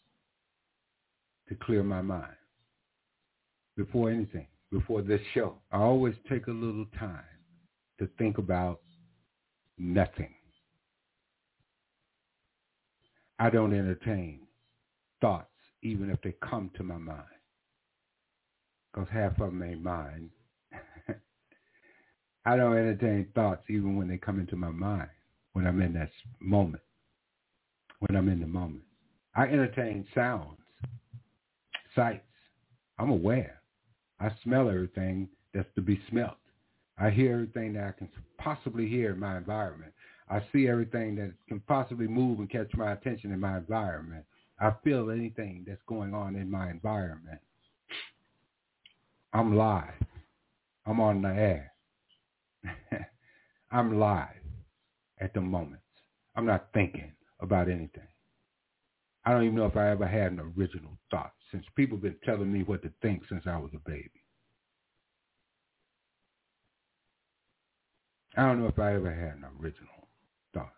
to clear my mind before anything, before this show. I always take a little time to think about nothing. I don't entertain thoughts, even if they come to my mind, because half of them ain't mine. I don't entertain thoughts even when they come into my mind, when I'm in that moment, when I'm in the moment. I entertain sounds, sights. I'm aware. I smell everything that's to be smelt. I hear everything that I can possibly hear in my environment. I see everything that can possibly move and catch my attention in my environment. I feel anything that's going on in my environment. I'm live. I'm on the air. I'm live at the moment. I'm not thinking about anything. I don't even know if I ever had an original thought, since people have been telling me what to think since I was a baby. I don't know if I ever had an original thought.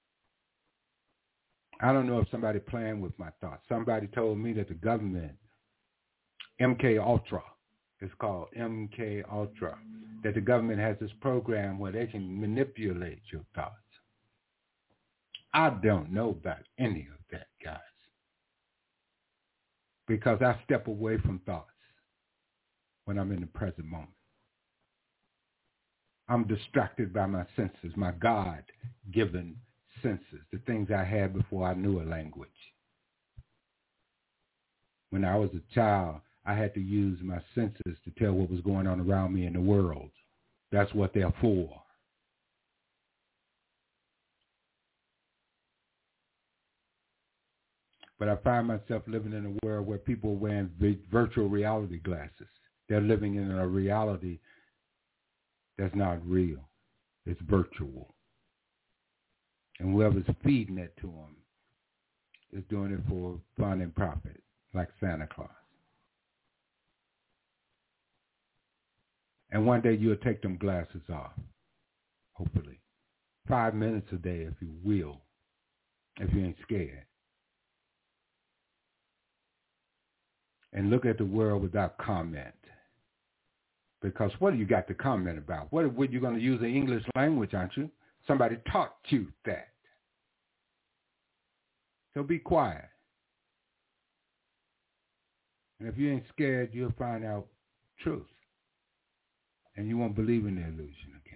I don't know if somebody playing with my thoughts. Somebody told me that the government, M K Ultra, it's called M K Ultra, that the government has this program where they can manipulate your thoughts. I don't know about any of that, guys, because I step away from thoughts when I'm in the present moment. I'm distracted by my senses, my God-given senses, the things I had before I knew a language. When I was a child, I had to use my senses to tell what was going on around me in the world. That's what they're for. But I find myself living in a world where people are wearing virtual reality glasses. They're living in a reality that's not real. It's virtual. And whoever's feeding it to them is doing it for fun and profit, like Santa Claus. And one day you'll take them glasses off, hopefully. Five minutes a day, if you will, if you ain't scared. And look at the world without comment. Because what do you got to comment about? What, what you're going to use the English language, aren't you? Somebody taught you that. So be quiet. And if you ain't scared, you'll find out truth. And you won't believe in the illusion again.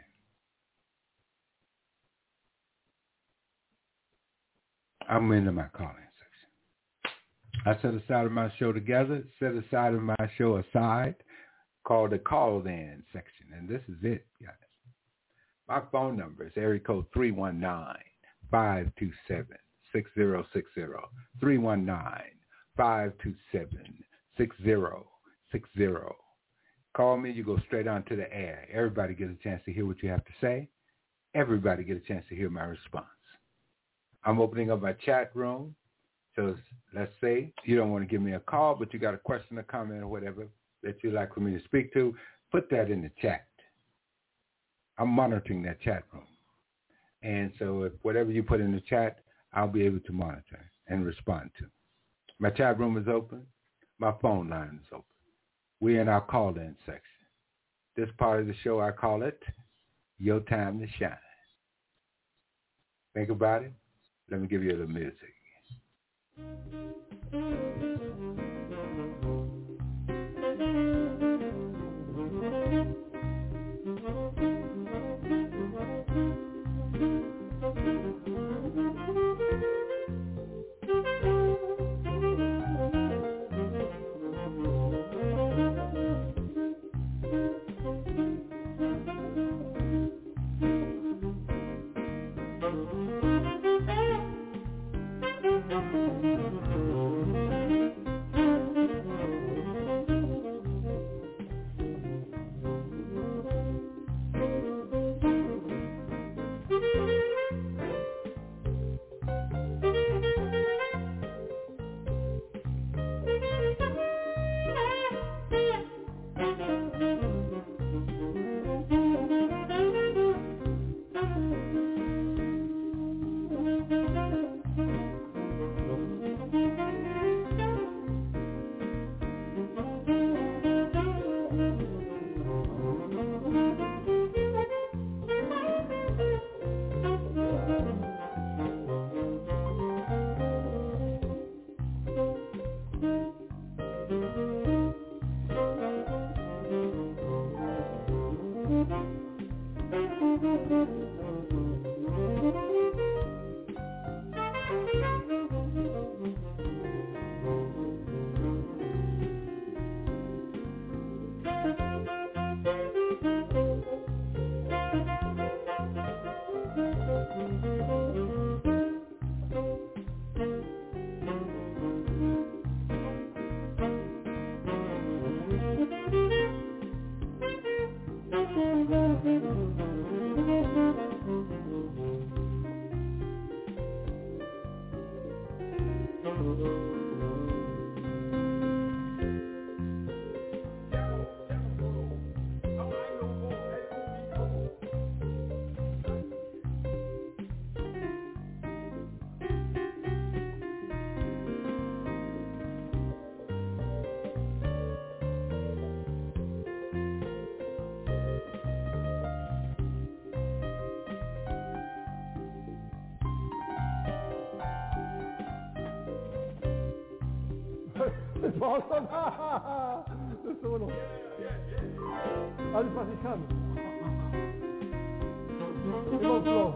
I'm into my call-in section. I set aside my show together, set aside my show aside, called the call-in section. And this is it, guys. My phone number is area code three one nine, five two seven, six zero six zero. three one nine, five two seven, six zero six zero. Call me, you go straight on to the air. Everybody gets a chance to hear what you have to say. Everybody gets a chance to hear my response. I'm opening up my chat room. So let's say you don't want to give me a call, but you got a question or comment or whatever that you'd like for me to speak to, put that in the chat. I'm monitoring that chat room. And so if whatever you put in the chat, I'll be able to monitor and respond to. My chat room is open. My phone line is open. We're in our call-in section. This part of the show, I call it Your Time to Shine. Think about it. Let me give you a little music. Sponsored? Det är så då. Ja, det är för att vi kan. Det var bra.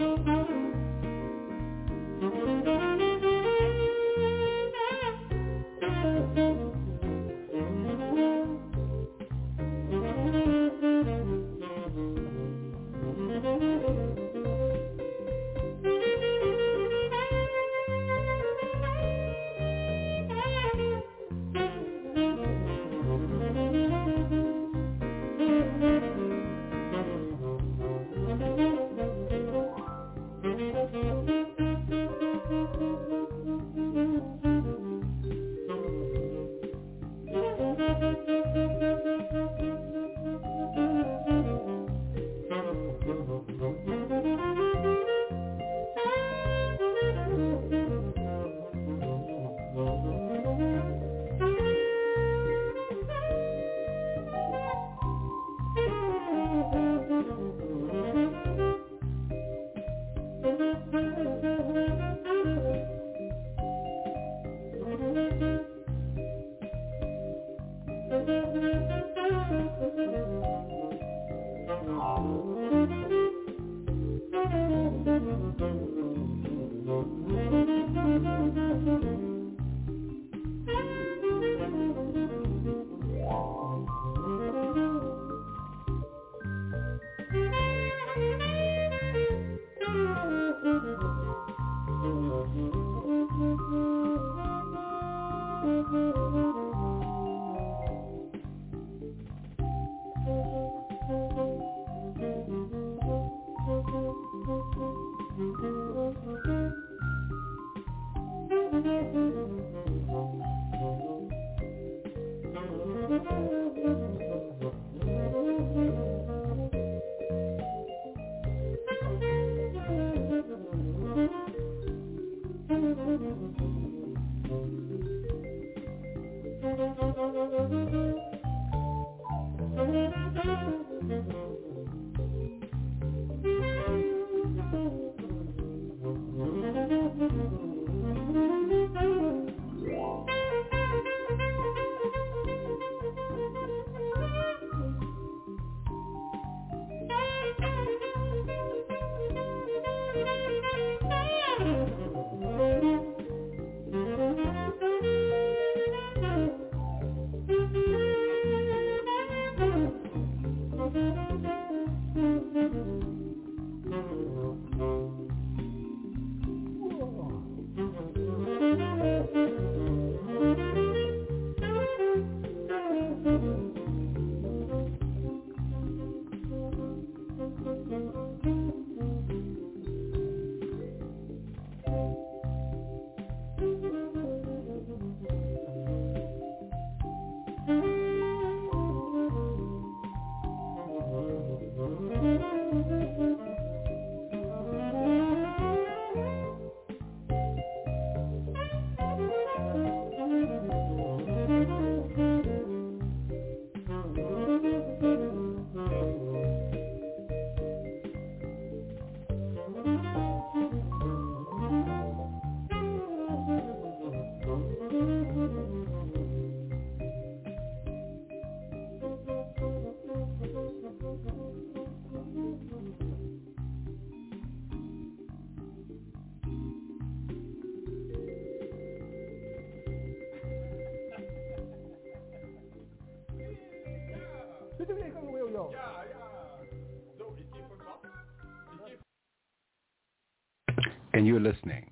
And you're listening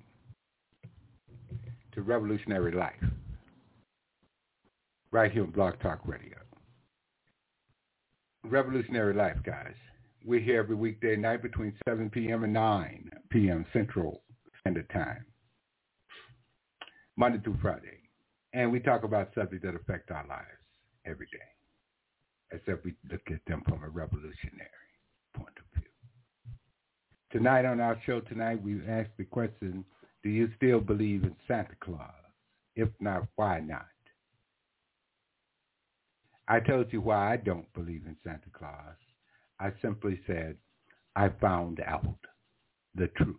to Revolutionary Life right here on Blog Talk Radio. Revolutionary Life, guys. We're here every weekday night between seven p.m. and nine p.m. Central Standard Time, Monday through Friday. And we talk about subjects that affect our lives every day, except we look at them from a revolutionary point of view. Tonight on our show tonight, we ask the question, do you still believe in Santa Claus? If not, why not? I told you why I don't believe in Santa Claus. I simply said, I found out the truth.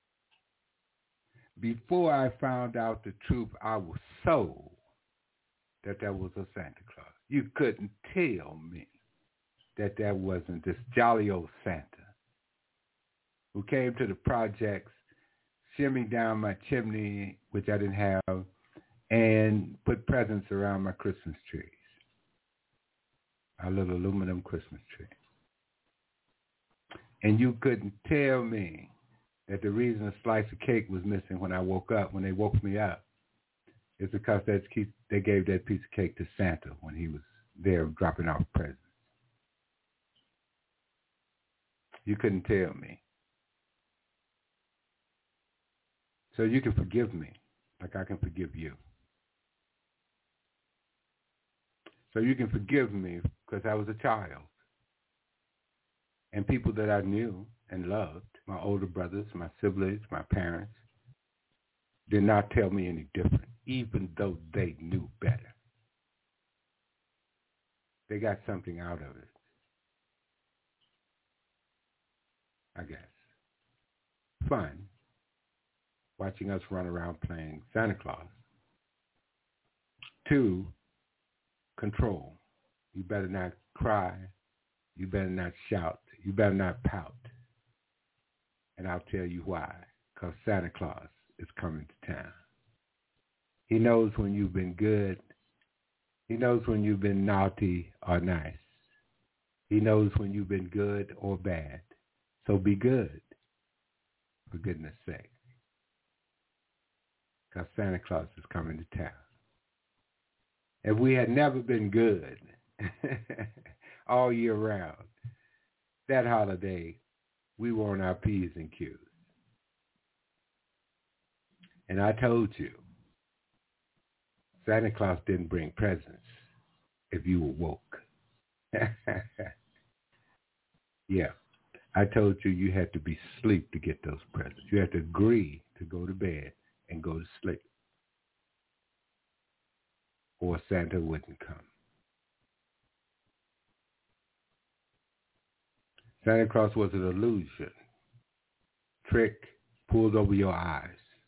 Before I found out the truth, I was so that that was a Santa Claus. You couldn't tell me that that wasn't this jolly old Santa who came to the projects, shimmied down my chimney, which I didn't have, and put presents around my Christmas trees, our little aluminum Christmas tree. And you couldn't tell me that the reason a slice of cake was missing when I woke up, when they woke me up, is because that's, they gave that piece of cake to Santa when he was there dropping off presents. You couldn't tell me. So you can forgive me like I can forgive you. So you can forgive me because I was a child. And people that I knew and loved, my older brothers, my siblings, my parents, did not tell me any different, even though they knew better. They got something out of it, I guess. Fun, watching us run around playing Santa Claus. Two, control. You better not cry. You better not shout. You better not pout. And I'll tell you why. Because Santa Claus is coming to town. He knows when you've been good. He knows when you've been naughty or nice. He knows when you've been good or bad. So be good, for goodness sake. Because Santa Claus is coming to town. If we had never been good all year round, that holiday, we were on our P's and Q's. And I told you, Santa Claus didn't bring presents if you were woke. Yeah, I told you you had to be asleep to get those presents. You had to agree to go to bed and go to sleep, or Santa wouldn't come. Santa Claus was an illusion, trick pulled over your eyes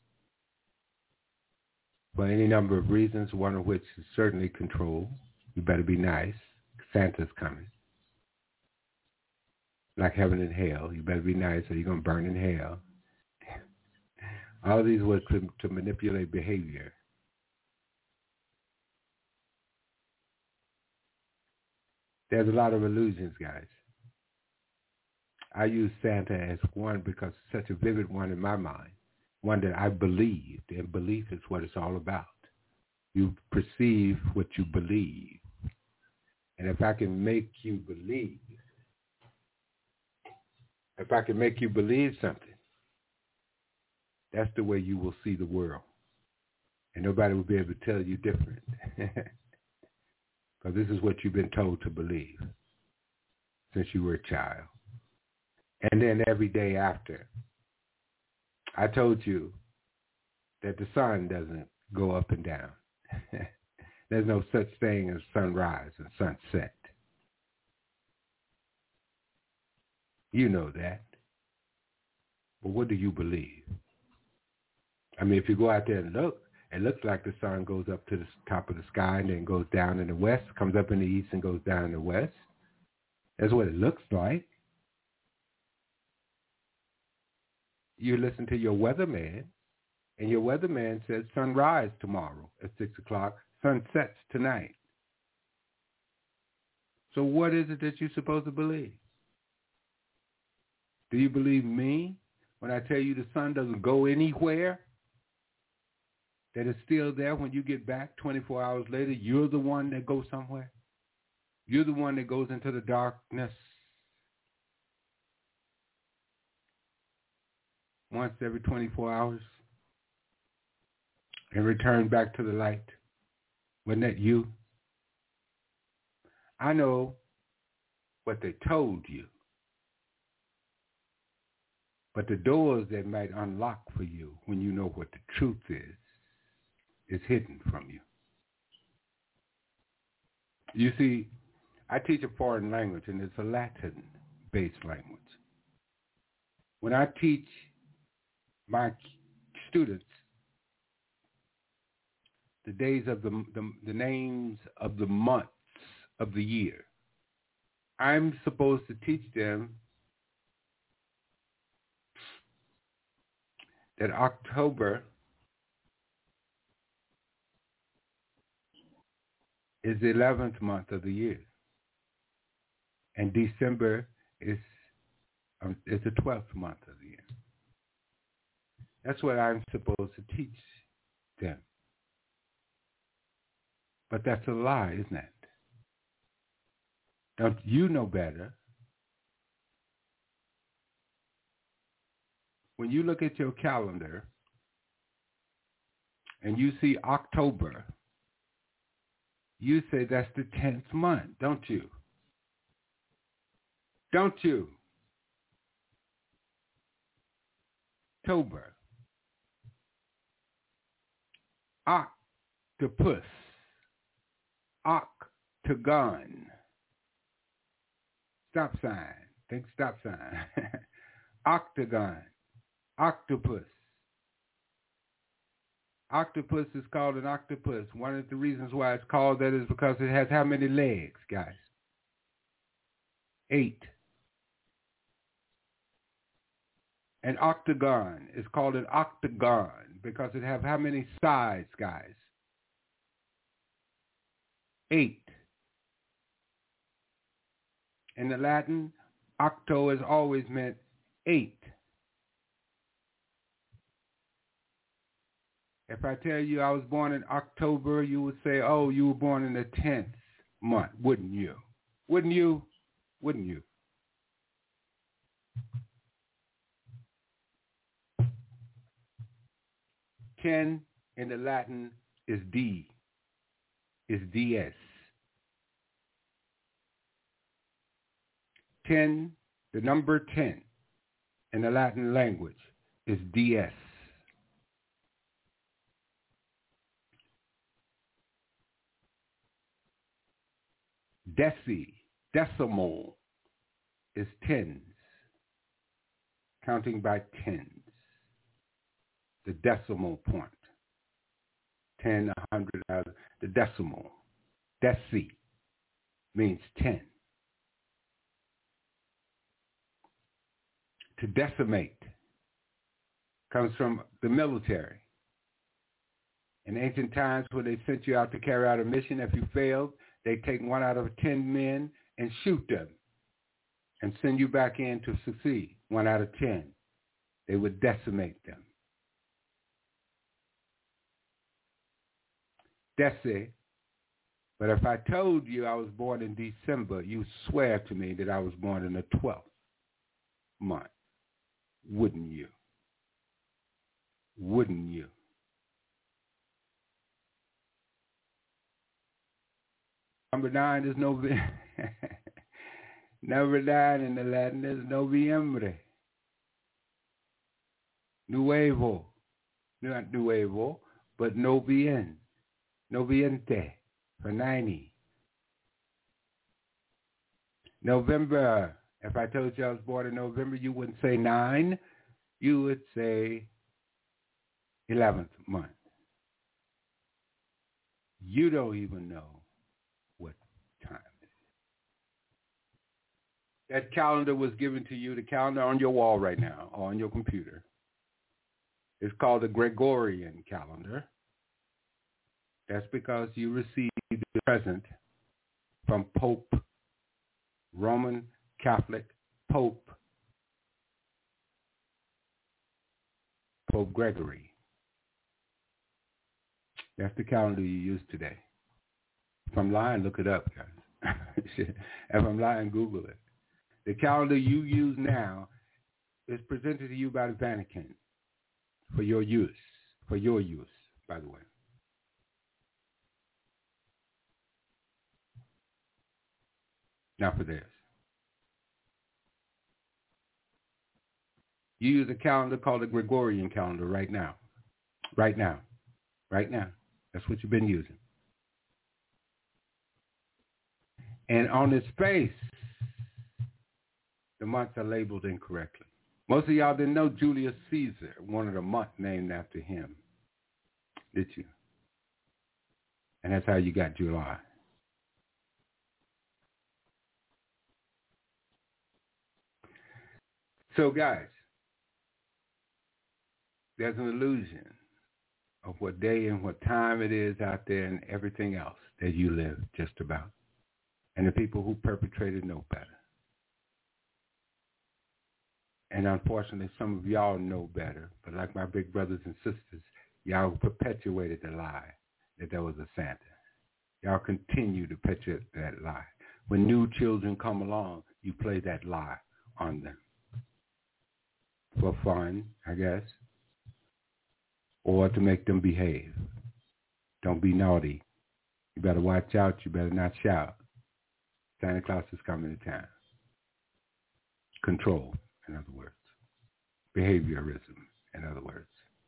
for any number of reasons, one of which is certainly control. You better be nice. Santa's coming. Like heaven and hell. You better be nice or you're going to burn in hell. All of these were to, to manipulate behavior. There's a lot of illusions, guys. I use Santa as one because it's such a vivid one in my mind, one that I believed, and belief is what it's all about. You perceive what you believe. And if I can make you believe, if I can make you believe something, that's the way you will see the world. And nobody will be able to tell you different. Because this is what you've been told to believe since you were a child. And then every day after, I told you that the sun doesn't go up and down. There's no such thing as sunrise and sunset. You know that. But what do you believe? I mean, if you go out there and look, it looks like the sun goes up to the top of the sky and then goes down in the west, comes up in the east and goes down in the west. That's what it looks like. You listen to your weatherman, and your weatherman says sunrise tomorrow at six o'clock, sun sets tonight. So what is it that you're supposed to believe? Do you believe me when I tell you the sun doesn't go anywhere? That it's still there when you get back twenty-four hours later? You're the one that goes somewhere? You're the one that goes into the darkness once every twenty-four hours and return back to the light. Wasn't that you? I know what they told you, but the doors that might unlock for you when you know what the truth is, is hidden from you. You see, I teach a foreign language, and it's a Latin-based language. When I teach my students, the days of the, the the names of the months of the year. I'm supposed to teach them that October is the eleventh month of the year, and December is um, is the twelfth month of the year. That's what I'm supposed to teach them. But that's a lie, isn't it? Don't you know better? When you look at your calendar and you see October, you say that's the tenth month, don't you? Don't you? October. Octopus. Octagon. Stop sign. Think stop sign. Octagon. Octopus. Octopus is called an octopus. One of the reasons why it's called that is because it has how many legs, guys? Eight. An octagon is called an octagon because it has how many sides, guys? Eight. In the Latin, octo has always meant eight. If I tell you I was born in October, you would say, oh, you were born in the tenth month, wouldn't you? Wouldn't you? Wouldn't you? Ten in the Latin is D, is D S. Ten, the number ten in the Latin language is D S. Deci, decimal, is tens, counting by tens, the decimal point. Ten, a hundred, uh, the decimal. Deci means ten. To decimate comes from the military. In ancient times, when they sent you out to carry out a mission, if you failed, they take one out of ten men and shoot them and send you back in to succeed, one out of ten. They would decimate them. Deci. But if I told you I was born in December, you swear to me that I was born in the twelfth month. Wouldn't you? Wouldn't you? Number nine is November. Number nine in the Latin is Noviembre. Nuevo. Not nuevo, but novien. Noviente for ninety. November. If I told you I was born in November, you wouldn't say nine. You would say eleventh month. You don't even know what time it is. That calendar was given to you, the calendar on your wall right now, or on your computer. It's called the Gregorian calendar. That's because you received the present from Pope, Roman Catholic Pope, Pope Gregory. That's the calendar you use today. If I'm lying, look it up, guys. If I'm lying, Google it. The calendar you use now is presented to you by the Vatican for your use, for your use, by the way. Now for this. You use a calendar called the Gregorian calendar right now. Right now. Right now. That's what you've been using. And on its face, the months are labeled incorrectly. Most of y'all didn't know Julius Caesar wanted a month named after him. Did you? And that's how you got July. So, guys, there's an illusion of what day and what time it is out there and everything else that you live just about. And the people who perpetrate it know better. And unfortunately, some of y'all know better. But like my big brothers and sisters, y'all perpetuated the lie that there was a Santa. Y'all continue to perpetuate that lie. When new children come along, you play that lie on them. For fun, I guess. Or to make them behave. Don't be naughty. You better watch out. You better not shout. Santa Claus is coming to town. Control, in other words. Behaviorism, in other words.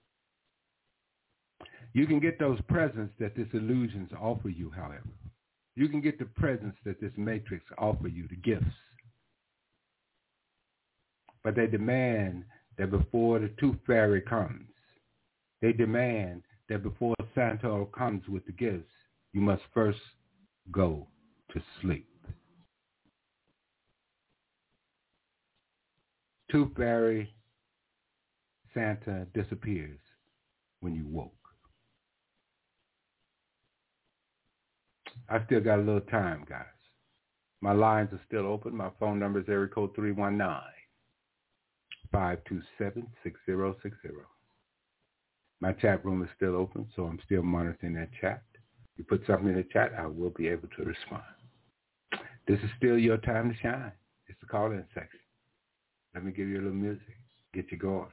You can get those presents that this illusions offer you, however. You can get the presents that this matrix offer you, the gifts. But they demand that before the tooth fairy comes, they demand that before Santa comes with the gifts, you must first go to sleep. Tooth fairy Santa disappears when you woke. I still got a little time, guys. My lines are still open. My phone number is area code three one nine, five two seven, six zero six zero. My chat room is still open, so I'm still monitoring that chat. You put something in the chat, I will be able to respond. This is still your time to shine. It's the call-in section. Let me give you a little music. Get you going.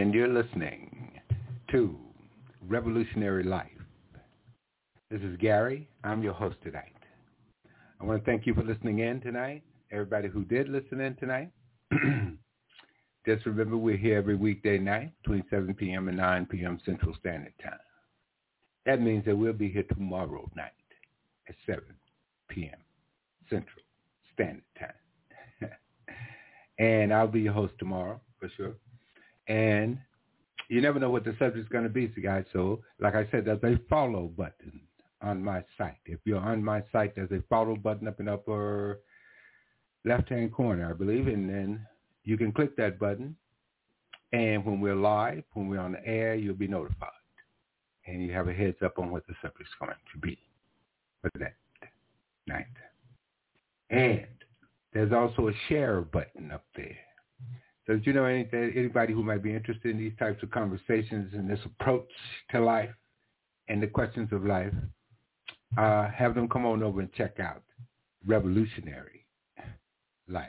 and you're listening to Revolutionary Life. This is Gary. I'm your host tonight. I want to thank you for listening in tonight. Everybody who did listen in tonight. Just remember, we're here every weekday night between seven p.m. and nine p.m. Central Standard Time. That means that we'll be here tomorrow night at seven p.m. Central Standard Time. And I'll be your host tomorrow, for sure. And you never know what the subject's going to be, so guys. So, like I said, there's a follow button on my site. If you're on my site, there's a follow button up in the upper left-hand corner, I believe, and then you can click that button. And when we're live, when we're on the air, you'll be notified. And you have a heads up on what the subject's going to be for that night. And there's also a share button up there. So if you know anything, anybody who might be interested in these types of conversations and this approach to life and the questions of life, uh, have them come on over and check out Revolutionary Life.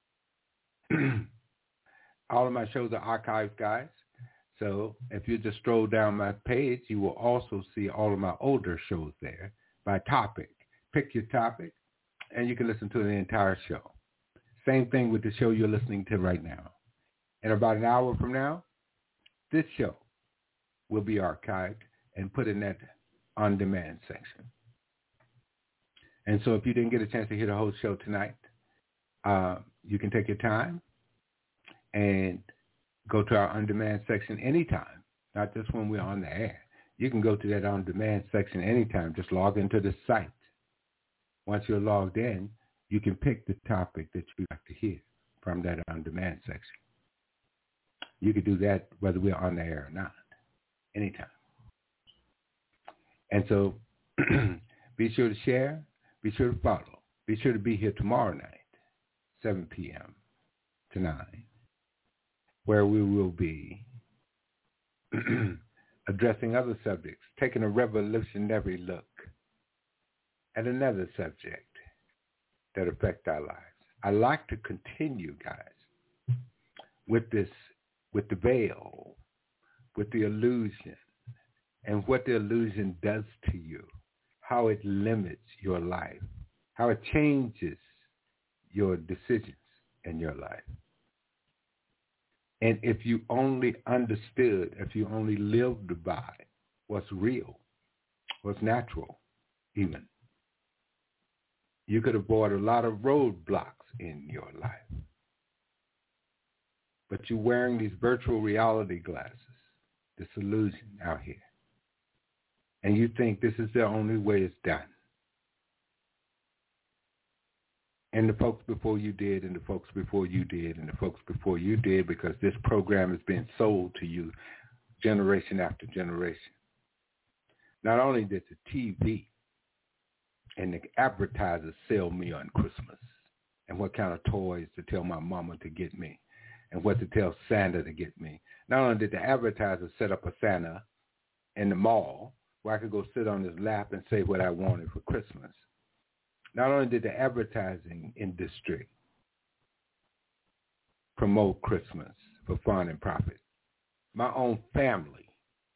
All of my shows are archived, guys. So if you just stroll down my page, you will also see all of my older shows there by topic. Pick your topic, and you can listen to the entire show. Same thing with the show you're listening to right now. In about an hour from now, this show will be archived and put in that on-demand section. And so if you didn't get a chance to hear the whole show tonight, uh, you can take your time and go to our on-demand section anytime, not just when we're on the air. You can go to that on-demand section anytime. Just log into the site. Once you're logged in, you can pick the topic that you'd like to hear from that on-demand section. You can do that whether we're on the air or not, anytime. And so be sure to share, be sure to follow, be sure to be here tomorrow night, seven p.m. to nine, where we will be addressing other subjects, taking a revolutionary look at another subject that affect our lives. I like to continue, guys, with this, with the veil, with the illusion, and what the illusion does to you, how it limits your life, how it changes your decisions in your life. And if you only understood, if you only lived by what's real, what's natural, even, you could avoid a lot of roadblocks in your life. But you're wearing these virtual reality glasses, this illusion out here. And you think this is the only way it's done. And the folks before you did, and the folks before you did, and the folks before you did, because this program is being sold to you generation after generation. Not only did the T V and the advertisers sell me on Christmas and what kind of toys to tell my mama to get me and what to tell Santa to get me. Not only did the advertisers set up a Santa in the mall where I could go sit on his lap and say what I wanted for Christmas. Not only did the advertising industry promote Christmas for fun and profit, my own family,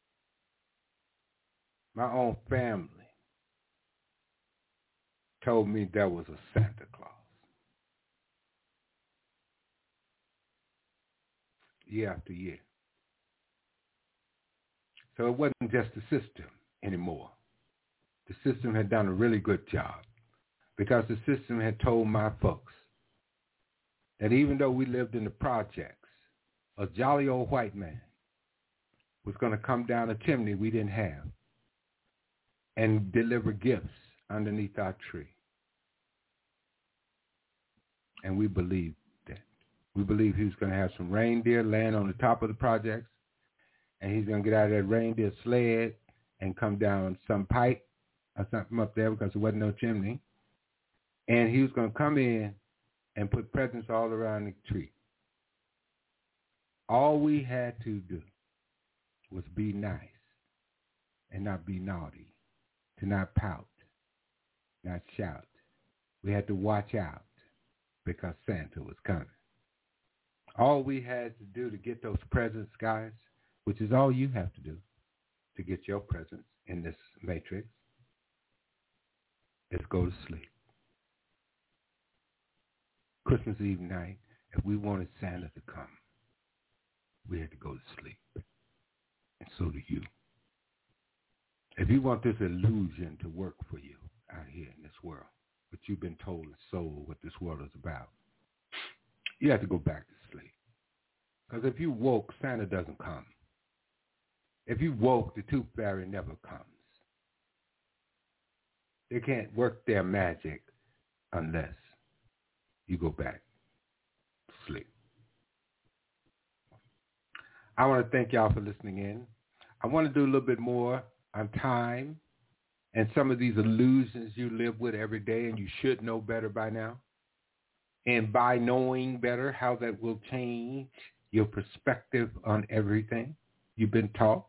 my own family told me there was a Santa Claus. Year after year. So it wasn't just the system anymore. The system had done a really good job because the system had told my folks that even though we lived in the projects, a jolly old white man was going to come down a chimney we didn't have and deliver gifts underneath our tree. And we believed that. We believed he was going to have some reindeer land on the top of the projects, and he's going to get out of that reindeer sled and come down some pipe or something up there because there wasn't no chimney. And he was going to come in and put presents all around the tree. All we had to do was be nice and not be naughty, to not pout, not shout. We had to watch out because Santa was coming. All we had to do to get those presents, guys, which is all you have to do to get your presence in this matrix, is go to sleep. Christmas Eve night, if we wanted Santa to come, we had to go to sleep. And so do you. If you want this illusion to work for you out here in this world, what you've been told and sold what this world is about, you have to go back to sleep. Because if you woke, Santa doesn't come. If you woke, the Tooth Fairy never comes. They can't work their magic unless you go back to sleep. I want to thank y'all for listening in. I want to do a little bit more on time and some of these illusions you live with every day, and you should know better by now. And by knowing better, how that will change your perspective on everything you've been taught.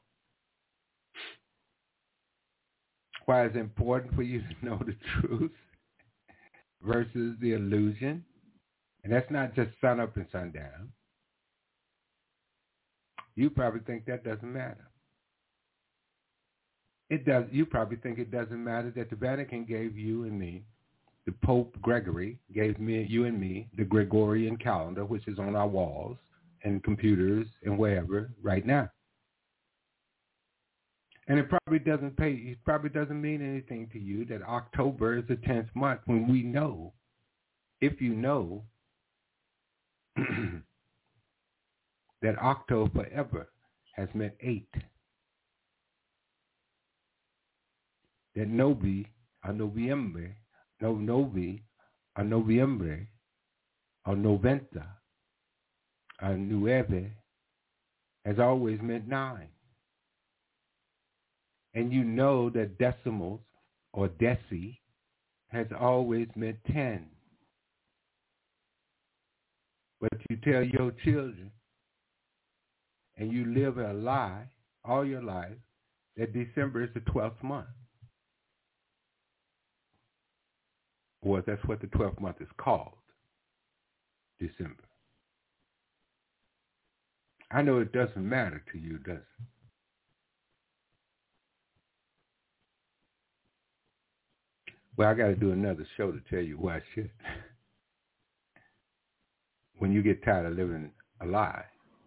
Why it's important for you to know the truth versus the illusion. And that's not just sun up and sun down. You probably think that doesn't matter. It does. You probably think it doesn't matter that the Vatican gave you and me, the Pope Gregory gave me, you and me, the Gregorian calendar, which is on our walls and computers and wherever right now. And it probably doesn't pay. It probably doesn't mean anything to you that October is the tenth month when we know, if you know, that Octo forever has meant eight. That novi a noviembre, no novi a noviembre, or noventa, a nueve, has always meant nine. And you know that decimals, or deci, has always meant ten. But you tell your children, and you live a lie all your life, that December is the twelfth month. Or that's what the twelfth month is called, December. I know it doesn't matter to you, does it? Well, I got to do another show to tell you why shit. When you get tired of living a lie,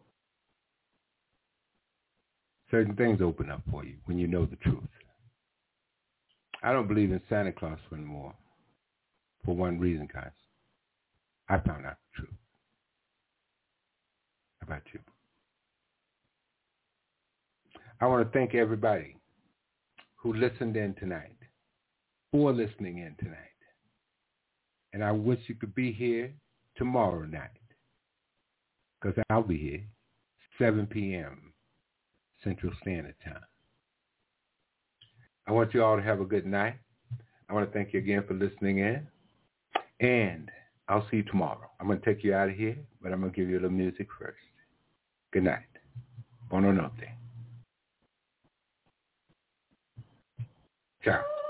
certain things open up for you when you know the truth. I don't believe in Santa Claus anymore for one reason, guys. I found out the truth. How about you? I want to thank everybody who listened in tonight, for listening in tonight. And I wish you could be here tomorrow night, because I'll be here seven p.m. Central Standard Time. I want you all to have a good night. I want to thank you again for listening in. And I'll see you tomorrow. I'm going to take you out of here, but I'm going to give you a little music first. Good night. Buona notte. Ciao.